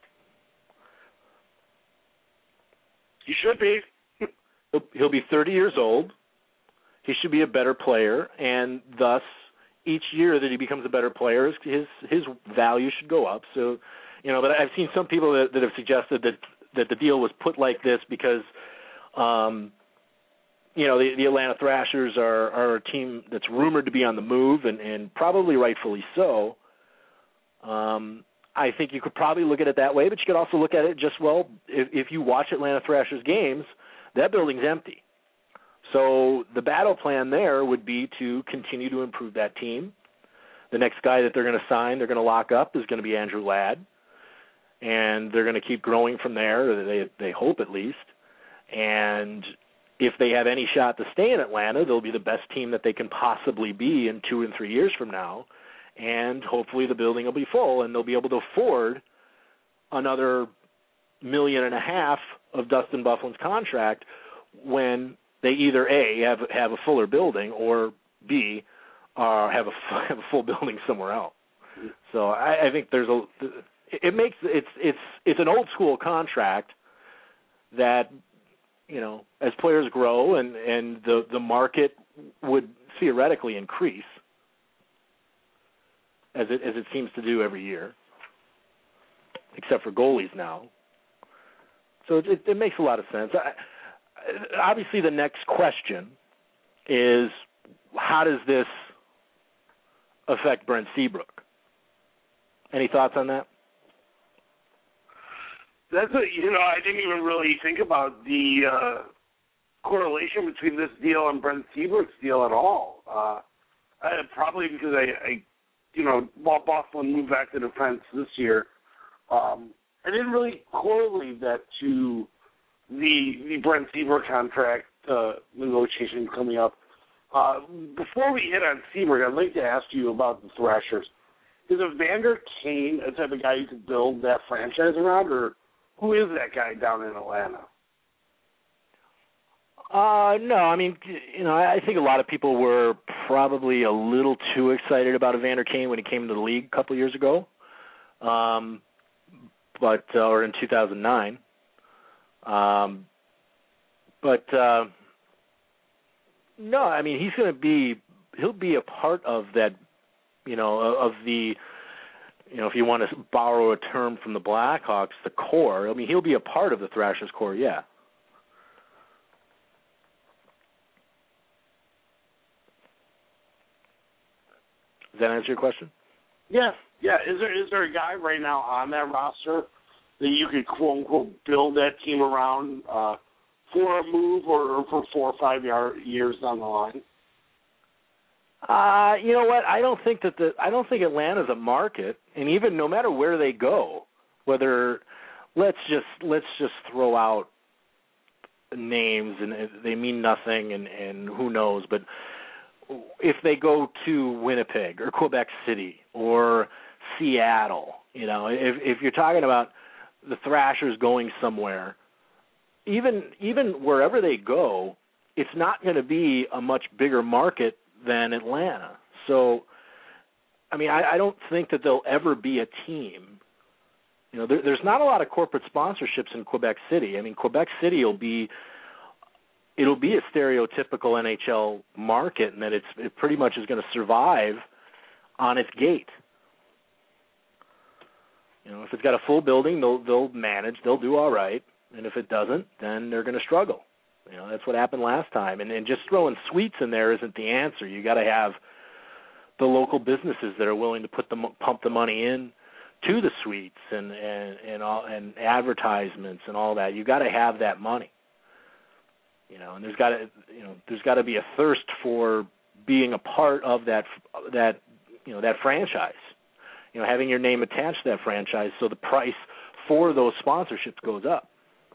[SPEAKER 4] He should be.
[SPEAKER 2] he'll, he'll be thirty years old. He should be a better player, and thus each year that he becomes a better player, his his value should go up. So, you know, but I've seen some people that, that have suggested that that the deal was put like this because, um, you know, the, the Atlanta Thrashers are, are a team that's rumored to be on the move, and, and probably rightfully so. Um, I think you could probably look at it that way, but you could also look at it just, well, if, if you watch Atlanta Thrashers games, that building's empty. So the battle plan there would be to continue to improve that team. The next guy that they're going to sign, they're going to lock up, is going to be Andrew Ladd, and they're going to keep growing from there, or they they hope at least. And if they have any shot to stay in Atlanta, they'll be the best team that they can possibly be in two and three years from now, and hopefully the building will be full, and they'll be able to afford another million and a half of Dustin Byfuglien's contract when they either A, have have a fuller building, or B, uh, have a have a full building somewhere else. So I, I think there's a it makes it's it's it's an old school contract that, you know, as players grow and, and the the market would theoretically increase as it as it seems to do every year, except for goalies now. So it, it makes a lot of sense. I, Obviously, the next question is, how does this affect Brent Seabrook? Any thoughts on that?
[SPEAKER 4] That's a, you know, I didn't even really think about the uh, correlation between this deal and Brent Seabrook's deal at all. Uh, I, probably because I, I, you know, while Byfuglien moved back to defense this year, um, I didn't really correlate that to the the Brent Seabrook contract uh, negotiation coming up. Uh, before we hit on Seabrook, I'd like to ask you about the Thrashers. Is Evander Kane a type of guy you could build that franchise around, or who is that guy down in Atlanta?
[SPEAKER 2] Uh, no, I mean, you know, I think a lot of people were probably a little too excited about Evander Kane when he came into the league a couple of years ago, um, but uh, or in two thousand nine. Um, but uh, no, I mean, he's going to be he'll be a part of that, you know, of the, you know, if you want to borrow a term from the Blackhawks, the core. I mean, he'll be a part of the Thrashers core, yeah. Does that answer your question?
[SPEAKER 4] Yeah, yeah. Is there is there a guy right now on that roster that you could, quote unquote, build that team around uh, for a move or, or for four or five yard, years down the line?
[SPEAKER 2] Uh, you know what? I don't think that the I don't think Atlanta's a market, and even no matter where they go, whether let's just let's just throw out names and they mean nothing, and, and who knows, but if they go to Winnipeg or Quebec City or Seattle, you know, if if you're talking about the Thrashers going somewhere, even even wherever they go, it's not going to be a much bigger market than Atlanta. So, I mean, I, I don't think that there'll ever be a team. You know, there, there's not a lot of corporate sponsorships in Quebec City. I mean, Quebec City will be it'll be a stereotypical N H L market, and that it's it pretty much is going to survive on its gate. You know, if it's got a full building, they'll they'll manage, they'll do all right, and if it doesn't, then they're going to struggle. You know, that's what happened last time. And, and just throwing suites in there isn't the answer. You got to have the local businesses that are willing to put the pump the money in to the suites and and and all and advertisements and all that. You got to have that money. You know, and there's got to you know there's got to be a thirst for being a part of that that you know that franchise. You know, having your name attached to that franchise, so the price for those sponsorships goes up.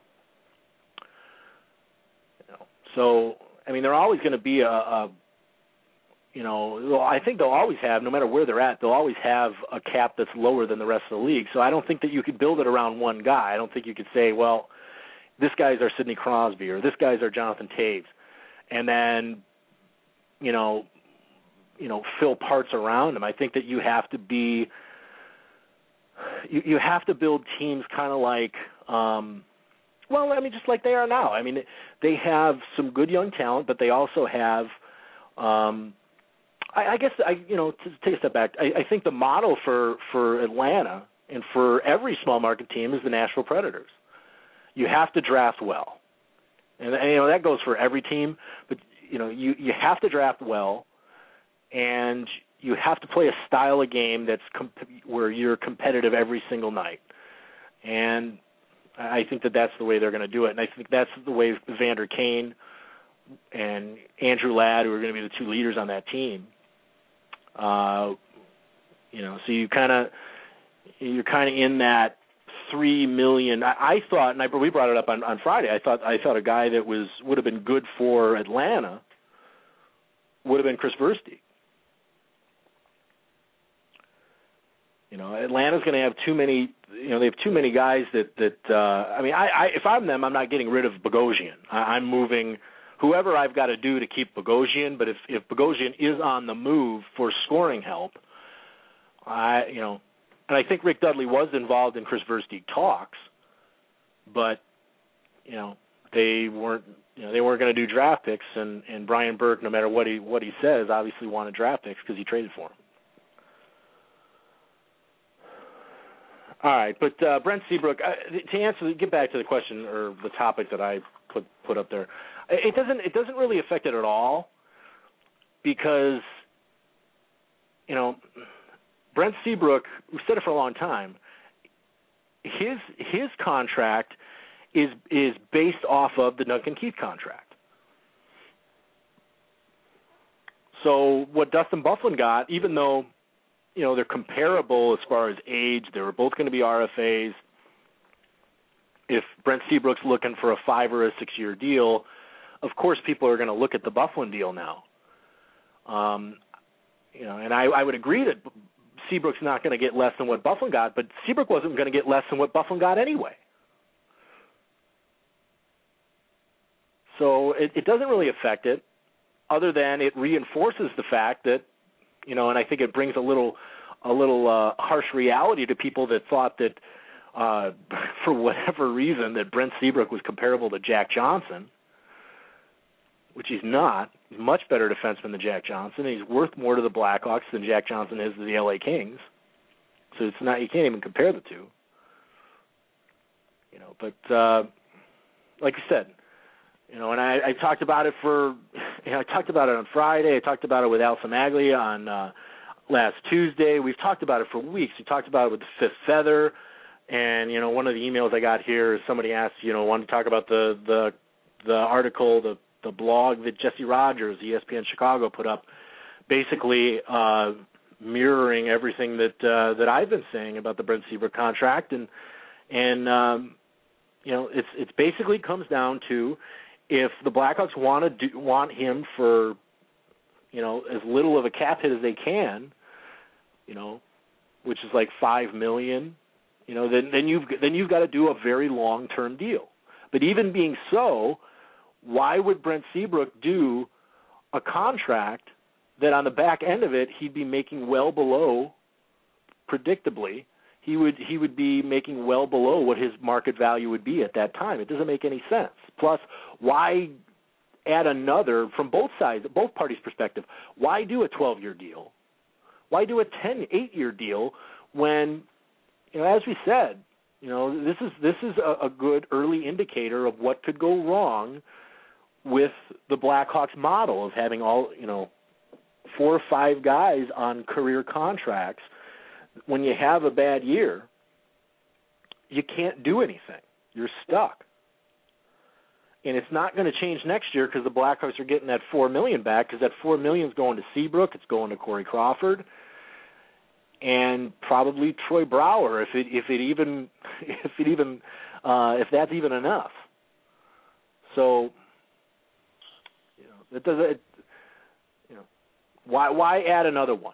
[SPEAKER 2] You know, so I mean, they're always going to be a, a, you know, I think they'll always have, no matter where they're at, they'll always have a cap that's lower than the rest of the league. So I don't think that you could build it around one guy. I don't think you could say, well, this guy's our Sidney Crosby or this guy's our Jonathan Toews, and then, you know, you know, fill parts around him. I think that you have to be, you, you have to build teams kind of like, um, well, I mean, just like they are now. I mean, they have some good young talent, but they also have, um, I, I guess, I you know, to take a step back, I, I think the model for, for Atlanta and for every small market team is the Nashville Predators. You have to draft well. And, and you know, that goes for every team, but you know, you, you have to draft well, and you have to play a style of game that's comp- where you're competitive every single night. And I think that that's the way they're going to do it. And I think that's the way Vander Kane and Andrew Ladd, who are going to be the two leaders on that team. Uh, you know, so you kind of you're kind of in that three million. I, I thought, and I, we brought it up on, on Friday. I thought I thought a guy that was would have been good for Atlanta would have been Chris Versteeg. You know, Atlanta's going to have too many. You know, they have too many guys that that. Uh, I mean, I, I if I'm them, I'm not getting rid of Bogosian. I, I'm moving whoever I've got to do to keep Bogosian. But if if Bogosian is on the move for scoring help, I you know. And I think Rick Dudley was involved in Chris Versteeg talks, but you know they weren't. You know they weren't going to do draft picks, and, and Brian Burke, no matter what he what he says, obviously wanted draft picks because he traded for him. All right, but uh, Brent Seabrook, uh, to answer, get back to the question or the topic that I put put up there, it doesn't it doesn't really affect it at all because you know. Brent Seabrook, we've said it for a long time, his his contract is is based off of the Duncan Keith contract. So what Dustin Byfuglien got, even though, you know, they're comparable as far as age, they were both going to be R F As. If Brent Seabrook's looking for a five or a six-year deal, of course people are going to look at the Byfuglien deal now. Um, you know, and I, I would agree that Seabrook's not going to get less than what Byfuglien got, but Seabrook wasn't going to get less than what Byfuglien got anyway. So it, it doesn't really affect it, other than it reinforces the fact that, you know, and I think it brings a little, a little uh, harsh reality to people that thought that, uh, for whatever reason, that Brent Seabrook was comparable to Jack Johnson, which he's not. He's a much better defenseman than Jack Johnson. And he's worth more to the Blackhawks than Jack Johnson is to the L A Kings. So it's not, you can't even compare the two. You know, but uh, like I said, you know, and I, I talked about it for, you know, I talked about it on Friday. I talked about it with Al Samaglia on uh, last Tuesday. We've talked about it for weeks. We talked about it with the Fifth Feather. And, you know, one of the emails I got here is somebody asked, you know, wanted to talk about the the, the article, the the blog that Jesse Rogers, E S P N Chicago, put up, basically uh, mirroring everything that uh, that I've been saying about the Brent Seabrook contract, and and um, you know, it's it's basically comes down to if the Blackhawks want to do, want him for, you know, as little of a cap hit as they can, you know, which is like five million, you know, then then you've then you've got to do a very long term deal. But even being so, why would Brent Seabrook do a contract that on the back end of it he'd be making well below, predictably, he would he would be making well below what his market value would be at that time? It doesn't make any sense. Plus, why add another, from both sides, both parties' perspective, why do a twelve-year deal? Why do a ten, eight-year deal when, you know, as we said, you know, this is this is a, a good early indicator of what could go wrong with the Blackhawks model of having all, you know, four or five guys on career contracts. When you have a bad year, you can't do anything. You're stuck. And it's not going to change next year because the Blackhawks are getting that four million dollars back, because that four million dollars is going to Seabrook, it's going to Corey Crawford, and probably Troy Brouwer, if it if it even if it even uh, if that's even enough. So, you know, it does it. You know, why why add another one?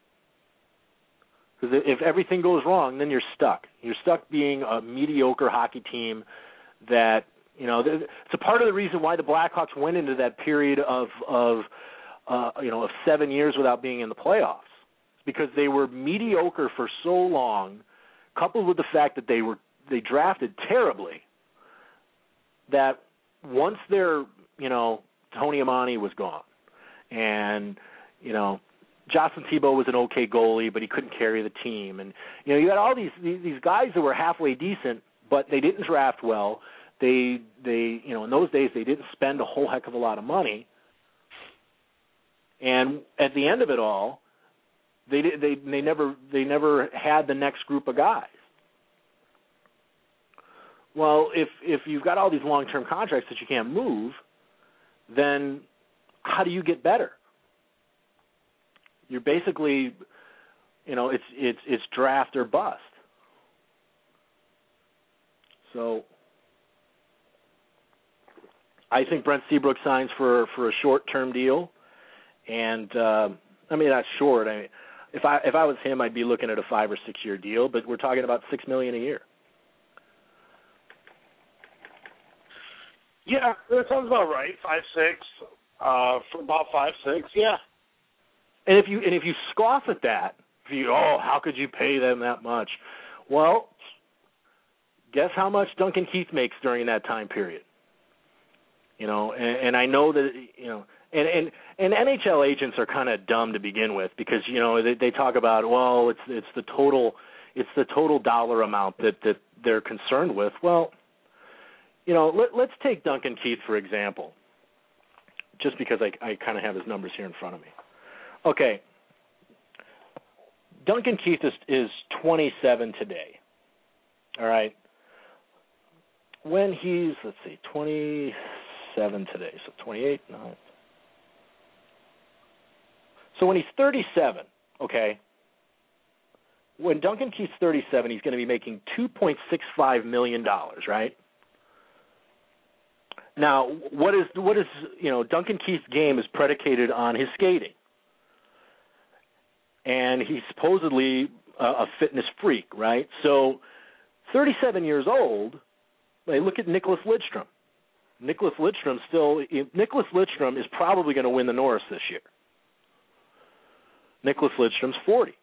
[SPEAKER 2] Because if everything goes wrong, then you're stuck. You're stuck being a mediocre hockey team that, you know, it's a part of the reason why the Blackhawks went into that period of of uh, you know, of seven years without being in the playoffs because they were mediocre for so long, coupled with the fact that they were they drafted terribly. That once their, you know, Tony Imani was gone, and you know, Jocelyn Thibault was an okay goalie, but he couldn't carry the team, and you know, you had all these these guys that were halfway decent, but they didn't draft well. They they you know, in those days they didn't spend a whole heck of a lot of money, and at the end of it all, they they they never they never had the next group of guys. Well, if if you've got all these long-term contracts that you can't move, then how do you get better? You're basically, you know, it's it's it's draft or bust. So I think Brent Seabrook signs for for a short-term deal, and uh, I mean that's short. I mean, if I if I was him, I'd be looking at a five or six-year deal, but we're talking about six million a year.
[SPEAKER 4] Yeah, that sounds about right. Five six, uh, for about five six. Yeah.
[SPEAKER 2] And if you and if you scoff at that, if you oh how could you pay them that much? Well, guess how much Duncan Keith makes during that time period. You know, and, and I know that you know, and and, and N H L agents are kind of dumb to begin with because you know they, they talk about well it's it's the total it's the total dollar amount that that they're concerned with. Well. You know, let, let's take Duncan Keith, for example, just because I, I kind of have his numbers here in front of me. Okay. Duncan Keith is, is twenty-seven today, all right? When he's, let's see, twenty-seven today, so twenty-eight, nine. So when he's thirty-seven, okay, when Duncan Keith's thirty-seven, he's going to be making two point six five million dollars, right? Now, what is what is you know Duncan Keith's game is predicated on his skating, and he's supposedly a, a fitness freak, right? So, thirty-seven years old. Hey, look at Nicholas Lidstrom. Nicholas Lidstrom still. Nicholas Lidstrom is probably going to win the Norris this year. Nicholas Lidstrom's forty.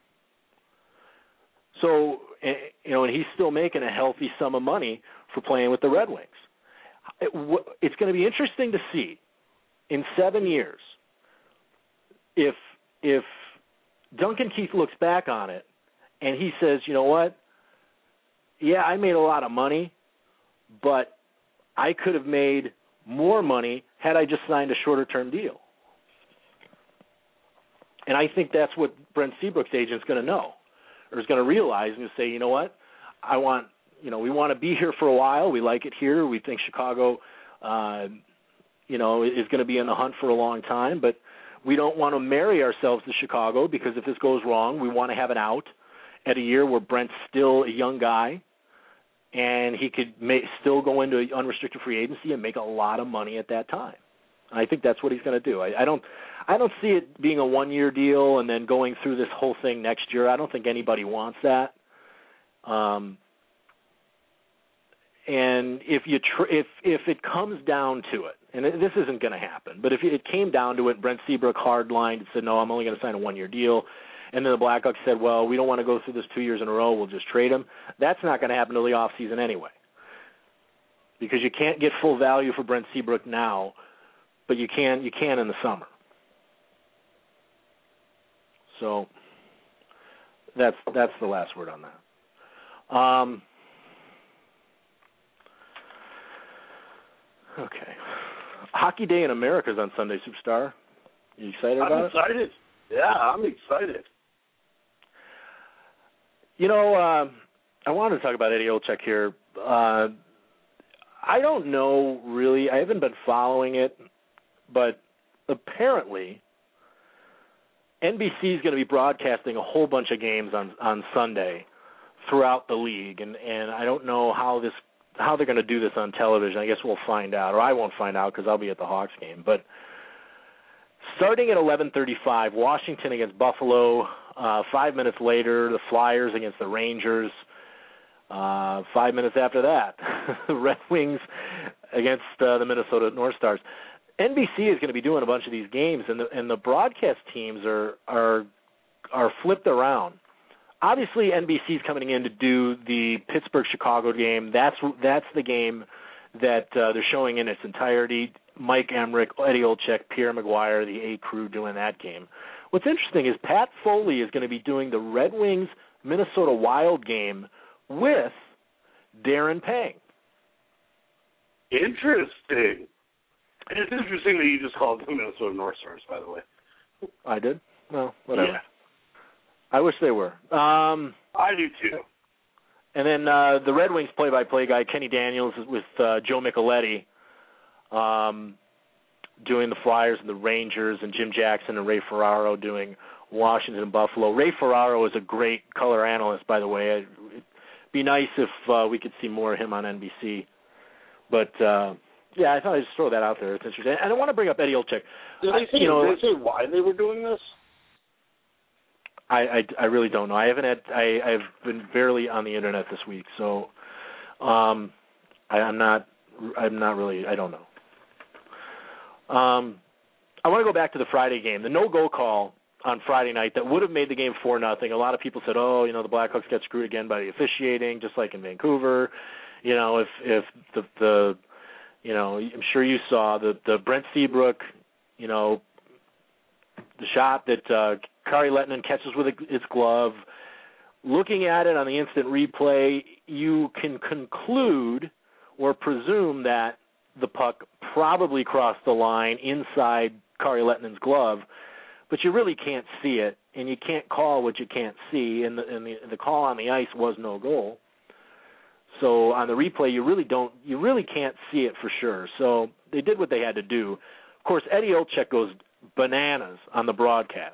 [SPEAKER 2] So, you know, and he's still making a healthy sum of money for playing with the Red Wings. It's going to be interesting to see in seven years if if Duncan Keith looks back on it and he says, you know what, yeah, I made a lot of money, but I could have made more money had I just signed a shorter-term deal. And I think that's what Brent Seabrook's agent's going to know or is going to realize and say, you know what, I want – You know, we want to be here for a while. We like it here. We think Chicago, uh, you know, is going to be in the hunt for a long time. But we don't want to marry ourselves to Chicago because if this goes wrong, we want to have an out at a year where Brent's still a young guy and he could may, still go into unrestricted free agency and make a lot of money at that time. And I think that's what he's going to do. I, I don't, I don't see it being a one-year deal and then going through this whole thing next year. I don't think anybody wants that. Um, And if you tr- if if it comes down to it, and it, this isn't going to happen, but if it came down to it, Brent Seabrook hardlined and said, no, I'm only going to sign a one-year deal, and then the Blackhawks said, well, we don't want to go through this two years in a row, we'll just trade him, that's not going to happen until the offseason anyway. Because you can't get full value for Brent Seabrook now, but you can you can in the summer. So that's that's the last word on that. Um Okay. Hockey Day in America is on Sunday, Superstar. You excited about
[SPEAKER 4] I'm
[SPEAKER 2] it?
[SPEAKER 4] I'm excited. Yeah, I'm excited.
[SPEAKER 2] You know, uh, I wanted to talk about Eddie Olczyk here. Uh, I don't know really. I haven't been following it, but apparently N B C is going to be broadcasting a whole bunch of games on, on Sunday throughout the league, and, and I don't know how this how they're going to do this on television. I guess we'll find out, or I won't find out because I'll be at the Hawks game. But starting at eleven thirty-five, Washington against Buffalo. Uh, five minutes later, the Flyers against the Rangers. Uh, five minutes after that, the Red Wings against uh, the Minnesota North Stars. N B C is going to be doing a bunch of these games, and the and the broadcast teams are are are flipped around. Obviously, N B C is coming in to do the Pittsburgh-Chicago game. That's that's the game that uh, they're showing in its entirety. Mike Emmerich, Eddie Olczyk, Pierre Maguire, the A crew doing that game. What's interesting is Pat Foley is going to be doing the Red Wings Minnesota Wild game with Darren Pang.
[SPEAKER 4] Interesting. And it's interesting that you just called them Minnesota North Stars, by the way.
[SPEAKER 2] I did? Well, whatever.
[SPEAKER 4] Yeah.
[SPEAKER 2] I wish they were. Um,
[SPEAKER 4] I do too.
[SPEAKER 2] And then uh, the Red Wings play-by-play guy, Kenny Daniels, with uh, Joe Micheletti, um, doing the Flyers and the Rangers, and Jim Jackson and Ray Ferraro doing Washington and Buffalo. Ray Ferraro is a great color analyst, by the way. It'd be nice if uh, we could see more of him on N B C. But, uh, yeah, I thought I'd just throw that out there. It's interesting. And I want to bring up Eddie Olczyk.
[SPEAKER 4] Did they say,
[SPEAKER 2] you know,
[SPEAKER 4] did they say why they were doing this?
[SPEAKER 2] I, I, I really don't know. I haven't had. I, I've been barely on the internet this week, so um, I, I'm not. I'm not really. I don't know. Um, I want to go back to the Friday game, the no-go call on Friday night that would have made the game four nothing. A lot of people said, "Oh, you know, the Blackhawks got screwed again by the officiating, just like in Vancouver." You know, if if the the, you know, I'm sure you saw the the Brent Seabrook, you know, the shot that uh, Kari Lehtinen catches with his glove. Looking at it on the instant replay, you can conclude or presume that the puck probably crossed the line inside Kari Lehtinen's glove, but you really can't see it, and you can't call what you can't see, and the, and the, the call on the ice was no goal. So on the replay, you really don't, you really can't see it for sure. So they did what they had to do. Of course, Eddie Olczyk goes bananas on the broadcast.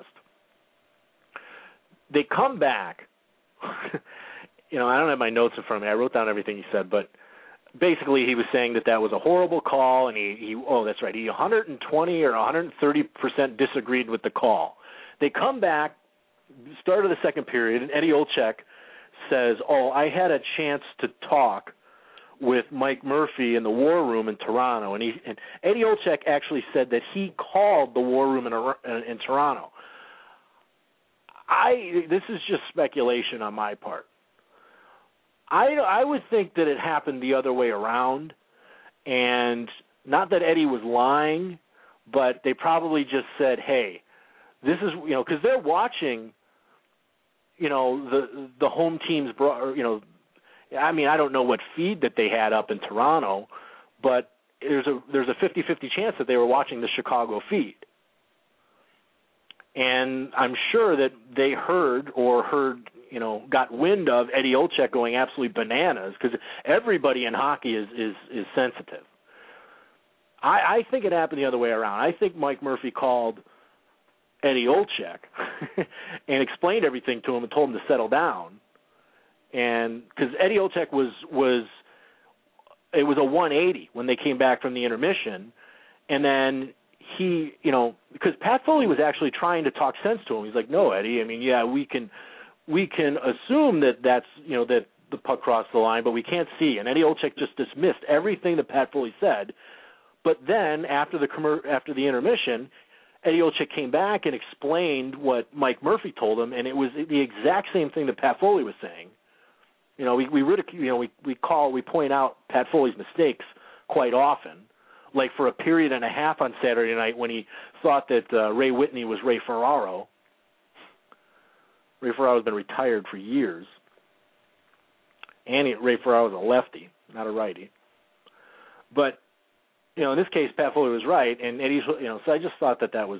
[SPEAKER 2] They come back. You know, I don't have my notes in front of me. I wrote down everything he said, but basically he was saying that that was a horrible call, and he, he oh, that's right, he one hundred twenty or one hundred thirty percent disagreed with the call. They come back, start of the second period, and Eddie Olczyk says, oh, I had a chance to talk with Mike Murphy in the War Room in Toronto, and he and Eddie Olczyk actually said that he called the War Room in, in, in Toronto. I this is just speculation on my part. I I would think that it happened the other way around, and not that Eddie was lying, but they probably just said, hey, this is, you know, because they're watching, you know, the the home team's, you know, I mean, I don't know what feed that they had up in Toronto, but there's a there's a fifty-fifty chance that they were watching the Chicago feed. And I'm sure that they heard or heard, you know, got wind of Eddie Olczyk going absolutely bananas, because everybody in hockey is, is, is sensitive. I, I think it happened the other way around. I think Mike Murphy called Eddie Olczyk and explained everything to him and told him to settle down. And because Eddie Olczyk was was it was a one eighty when they came back from the intermission, and then he, you know, because Pat Foley was actually trying to talk sense to him. He's like, no, Eddie, I mean, yeah, we can we can assume that that's, you know, that the puck crossed the line, but we can't see. And Eddie Olczyk just dismissed everything that Pat Foley said. But then after the commer- after the intermission, Eddie Olczyk came back and explained what Mike Murphy told him, and it was the exact same thing that Pat Foley was saying. You know, we we ridicule, you know, we we call we point out Pat Foley's mistakes quite often. Like for a period and a half on Saturday night when he thought that uh, Ray Whitney was Ray Ferraro. Ray Ferraro's been retired for years, and he, Ray Ferraro's a lefty, not a righty. But you know, in this case, Pat Foley was right, and Eddie's, you know, so I just thought that that was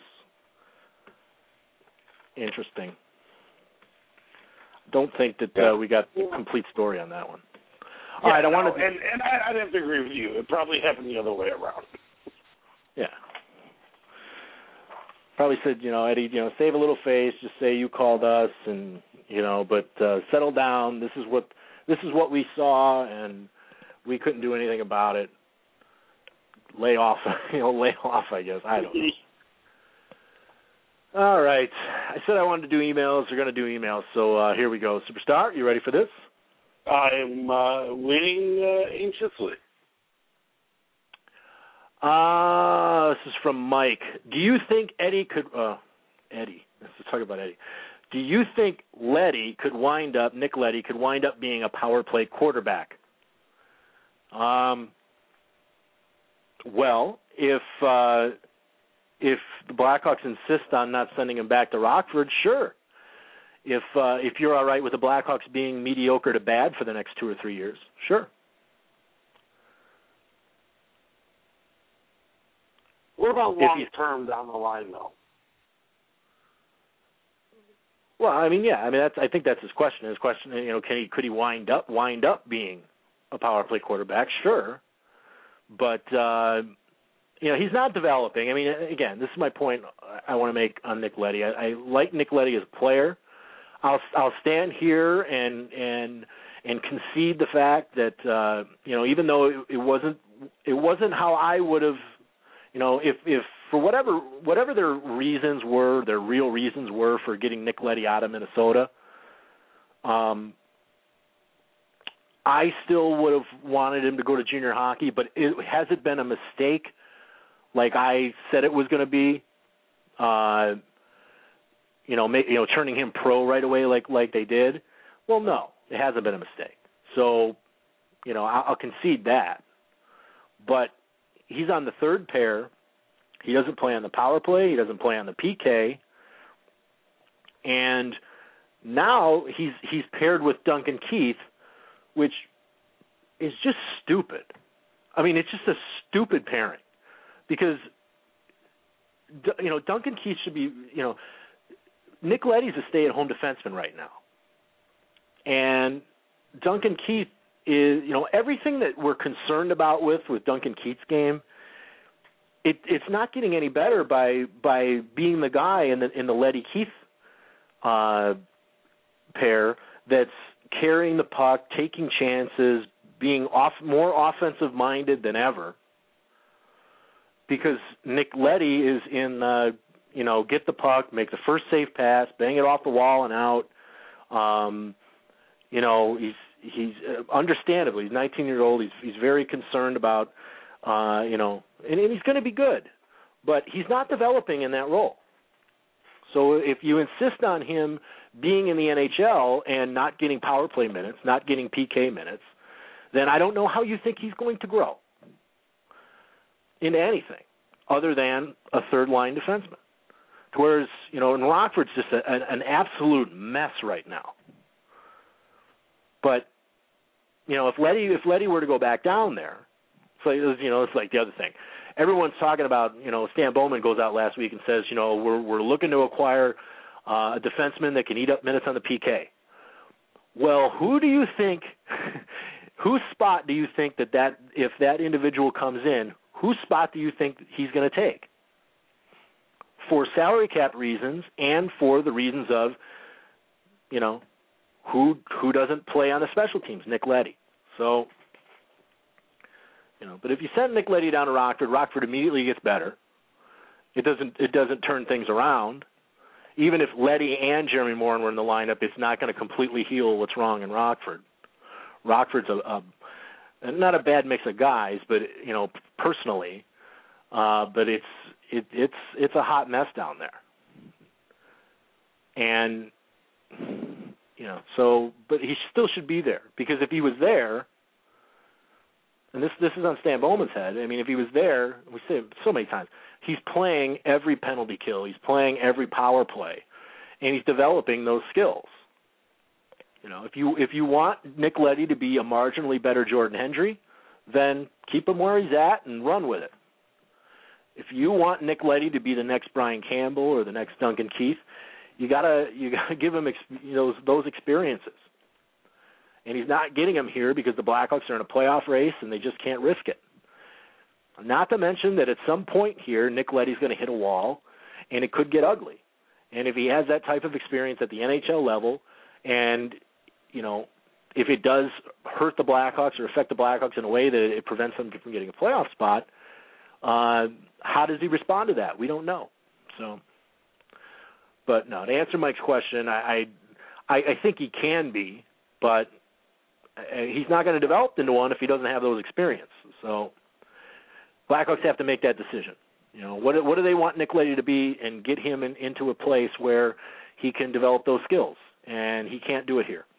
[SPEAKER 2] interesting. Don't think that uh, we got the complete story on that one. All
[SPEAKER 4] yeah,
[SPEAKER 2] right, I
[SPEAKER 4] no,
[SPEAKER 2] wanted to,
[SPEAKER 4] and, and I, I'd have to agree with you. It probably happened the other way around.
[SPEAKER 2] Yeah. Probably said, you know, Eddie, you know, save a little face, just say you called us, and you know, but uh, settle down. This is what this is what we saw, and we couldn't do anything about it. Lay off, you know, lay off. I guess I don't know. All right, I said I wanted to do emails. We're going to do emails, so uh, here we go. Superstar, you ready for this?
[SPEAKER 4] I'm uh, waiting uh, anxiously.
[SPEAKER 2] Uh, this is from Mike. Do you think Eddie could, uh, Eddie, let's talk about Eddie. Do you think Leddy could wind up, Nick Leddy could wind up being a power play quarterback? Um, well, if, uh, if the Blackhawks insist on not sending him back to Rockford, sure. If, uh, if you're all right with the Blackhawks being mediocre to bad for the next two or three years, sure.
[SPEAKER 4] What about long term down the line, though?
[SPEAKER 2] Well, I mean, yeah, I mean, that's. I think that's his question. His question, you know, can he could he wind up wind up being a power play quarterback? Sure, but uh, you know, he's not developing. I mean, again, this is my point I want to make on Nick Leddy. I, I like Nick Leddy as a player. I'll I'll stand here and and and concede the fact that uh, you know, even though it, it wasn't it wasn't how I would have. You know, if, if for whatever whatever their reasons were, their real reasons were for getting Nick Leddy out of Minnesota, um, I still would have wanted him to go to junior hockey. But it, has it been a mistake, like I said it was going to be? Uh, you know, ma- you know, turning him pro right away, like like they did. Well, no, it hasn't been a mistake. So, you know, I'll, I'll concede that. But he's on the third pair. He doesn't play on the power play. He doesn't play on the P K. And now he's he's paired with Duncan Keith, which is just stupid. I mean, it's just a stupid pairing because, you know, Duncan Keith should be, you know, Nick Leddy's a stay-at-home defenseman right now. And Duncan Keith is, you know, everything that we're concerned about with with Duncan Keith's game, it, it's not getting any better by by being the guy in the in the Leddy Keith uh, pair that's carrying the puck, taking chances, being off more offensive minded than ever. Because Nick Leddy is in, uh, you know, get the puck, make the first safe pass, bang it off the wall and out. Um, you know, he's He's uh, understandably, he's nineteen years old. He's he's very concerned about, uh, you know, and, and he's going to be good, but he's not developing in that role. So if you insist on him being in the N H L and not getting power play minutes, not getting P K minutes, then I don't know how you think he's going to grow into anything other than a third line defenseman. Whereas, you know, and Rockford's just a, an, an absolute mess right now. But, you know, if Leddy if Leddy were to go back down there, so it was, you know, it's like the other thing. Everyone's talking about, you know, Stan Bowman goes out last week and says, you know, we're we're looking to acquire uh, a defenseman that can eat up minutes on the P K. Well, who do you think, whose spot do you think that, that if that individual comes in, whose spot do you think he's going to take? For salary cap reasons and for the reasons of, you know, Who who doesn't play on the special teams? Nick Leddy. So, you know, but if you send Nick Leddy down to Rockford, Rockford immediately gets better. It doesn't it doesn't turn things around. Even if Leddy and Jeremy Morin were in the lineup, it's not going to completely heal what's wrong in Rockford. Rockford's a, a not a bad mix of guys, but you know, personally, uh, but it's it, it's it's a hot mess down there. And you know, so, but he still should be there because if he was there, and this this is on Stan Bowman's head. I mean, if he was there, we say it so many times, he's playing every penalty kill, he's playing every power play, and he's developing those skills. You know, if you if you want Nick Leddy to be a marginally better Jordan Hendry, then keep him where he's at and run with it. If you want Nick Leddy to be the next Brian Campbell or the next Duncan Keith, You gotta you gotta give him you know, those experiences, and he's not getting them here because the Blackhawks are in a playoff race and they just can't risk it. Not to mention that at some point here, Nick Leddy's going to hit a wall, and it could get ugly. And if he has that type of experience at the N H L level, and you know, if it does hurt the Blackhawks or affect the Blackhawks in a way that it prevents them from getting a playoff spot, uh, how does he respond to that? We don't know. So. But no, to answer Mike's question, I, I I think he can be, but he's not going to develop into one if he doesn't have those experiences. So, Blackhawks have to make that decision. You know, what what do they want Nick Leddy to be, and get him in, into a place where he can develop those skills, and he can't do it here.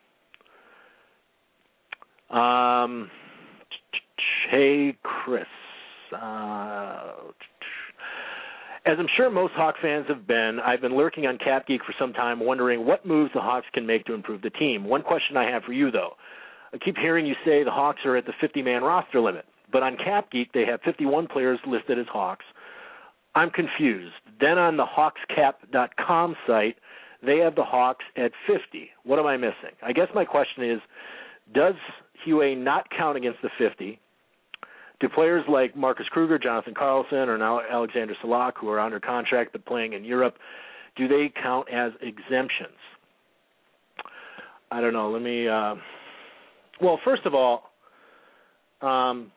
[SPEAKER 2] Um, hey, Chris. Uh, as I'm sure most Hawk fans have been, I've been lurking on Cap Geek for some time, wondering what moves the Hawks can make to improve the team. One question I have for you, though. I keep hearing you say the Hawks are at the fifty-man roster limit, but on Cap Geek they have fifty-one players listed as Hawks. I'm confused. Then on the hawks cap dot com site, they have the Hawks at fifty. What am I missing? I guess my question is, does Huey not count against the fifty? Do players like Marcus Kruger, Jonathan Carlson, or now Alexander Salak, who are under contract but playing in Europe, do they count as exemptions? I don't know. Let me, uh, well, first of all, um,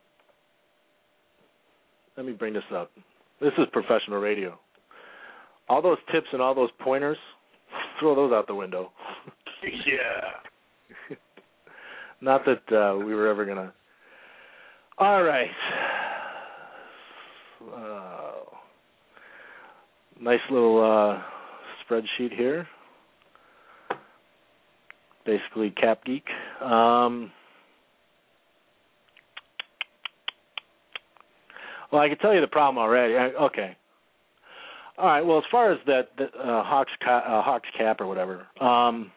[SPEAKER 2] let me bring this up. This is professional radio. All those tips and all those pointers, throw those out the window.
[SPEAKER 4] Yeah.
[SPEAKER 2] Not that uh, we were ever going to. All right. Uh, nice little uh, spreadsheet here. Basically, Cap Geek. Um, well, I can tell you the problem already. I, okay. All right. Well, as far as that, the, uh, Hawks, uh, Hawks Cap or whatever. Um,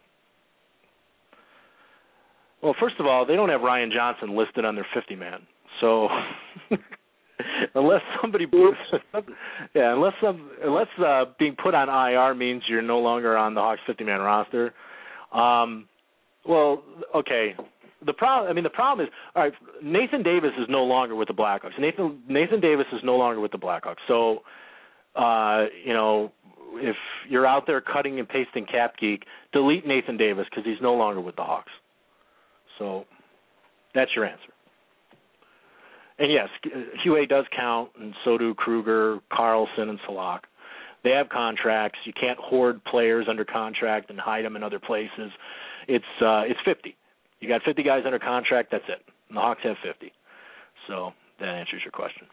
[SPEAKER 2] Well, first of all, they don't have Ryan Johnson listed on their fifty-man. So unless somebody, yeah, unless some, unless uh, being put on I R means you're no longer on the Hawks fifty-man roster. Um, well, okay. The problem, I mean, the problem is, all right, Nathan Davis is no longer with the Blackhawks. Nathan Nathan Davis is no longer with the Blackhawks. So, uh, you know, if you're out there cutting and pasting Cap Geek, delete Nathan Davis because he's no longer with the Hawks. So that's your answer. And yes, Huey does count, and so do Kruger, Carlson, and Salak. They have contracts. You can't hoard players under contract and hide them in other places. It's uh, it's fifty. You got fifty guys under contract, that's it. And the Hawks have fifty. So that answers your question.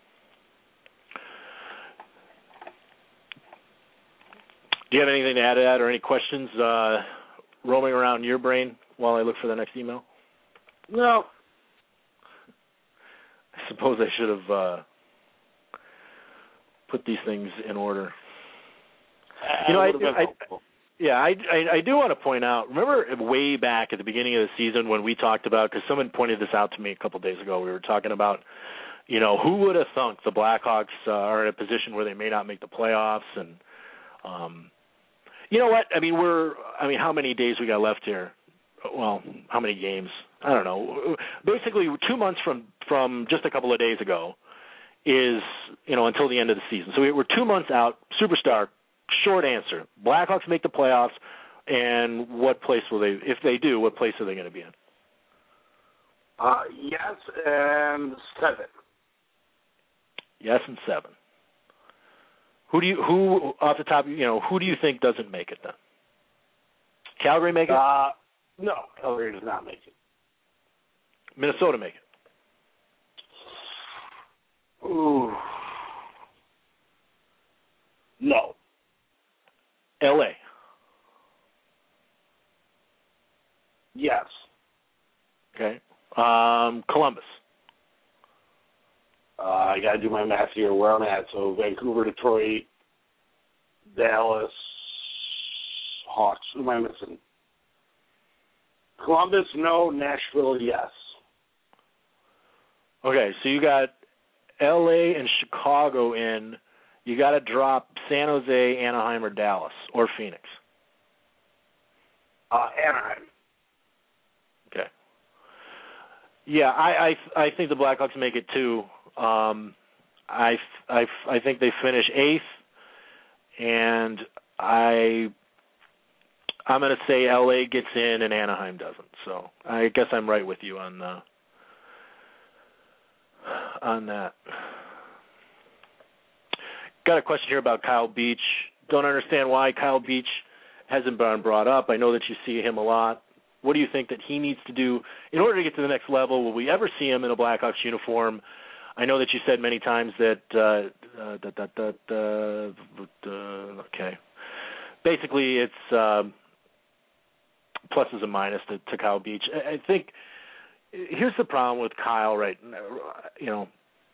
[SPEAKER 2] Do you have anything to add to that or any questions uh, roaming around your brain while I look for the next email?
[SPEAKER 4] No.
[SPEAKER 2] I suppose I should have uh, put these things in order.
[SPEAKER 4] Uh,
[SPEAKER 2] you know, I, I, I, yeah, I, I, I do want to point out, remember way back at the beginning of the season when we talked about, because someone pointed this out to me a couple of days ago, we were talking about, you know, who would have thunk the Blackhawks uh, are in a position where they may not make the playoffs, and, um, you know what, I mean, we're, I mean, how many days we got left here? Well, how many games? I don't know. Basically, two months from, from just a couple of days ago is, you know, until the end of the season. So we're two months out. Superstar, short answer. Blackhawks make the playoffs, and what place will they, if they do, what place are they going to be in?
[SPEAKER 4] Uh, yes, and seven.
[SPEAKER 2] Yes, and seven. Who do you, who, off the top, you know, who do you think doesn't make it then? Calgary make it?
[SPEAKER 4] Uh, no, Calgary does not make it.
[SPEAKER 2] Minnesota make it?
[SPEAKER 4] Ooh. No.
[SPEAKER 2] L A?
[SPEAKER 4] Yes.
[SPEAKER 2] Okay. Um, Columbus?
[SPEAKER 4] Uh, I got to do my math here where I'm at. So Vancouver, Detroit, Dallas, Hawks. Who am I missing? Columbus, no. Nashville, yes.
[SPEAKER 2] Okay, so you got L A and Chicago in. You got to drop San Jose, Anaheim, or Dallas, or Phoenix.
[SPEAKER 4] Uh, Anaheim.
[SPEAKER 2] Okay. Yeah, I, I I think the Blackhawks make it too. Um, I, I, I think they finish eighth, and I I'm going to say L A gets in and Anaheim doesn't. So I guess I'm right with you on the. on that. Got a question here about Kyle Beach. Don't understand why Kyle Beach hasn't been brought up. I know that you see him a lot. What do you think that he needs to do in order to get to the next level? Will we ever see him in a Blackhawks uniform? I know that you said many times that, uh, uh, that, that, that, uh, uh, okay. Basically, it's uh, pluses and minuses to, to Kyle Beach. I, I think here's the problem with Kyle, right? You know,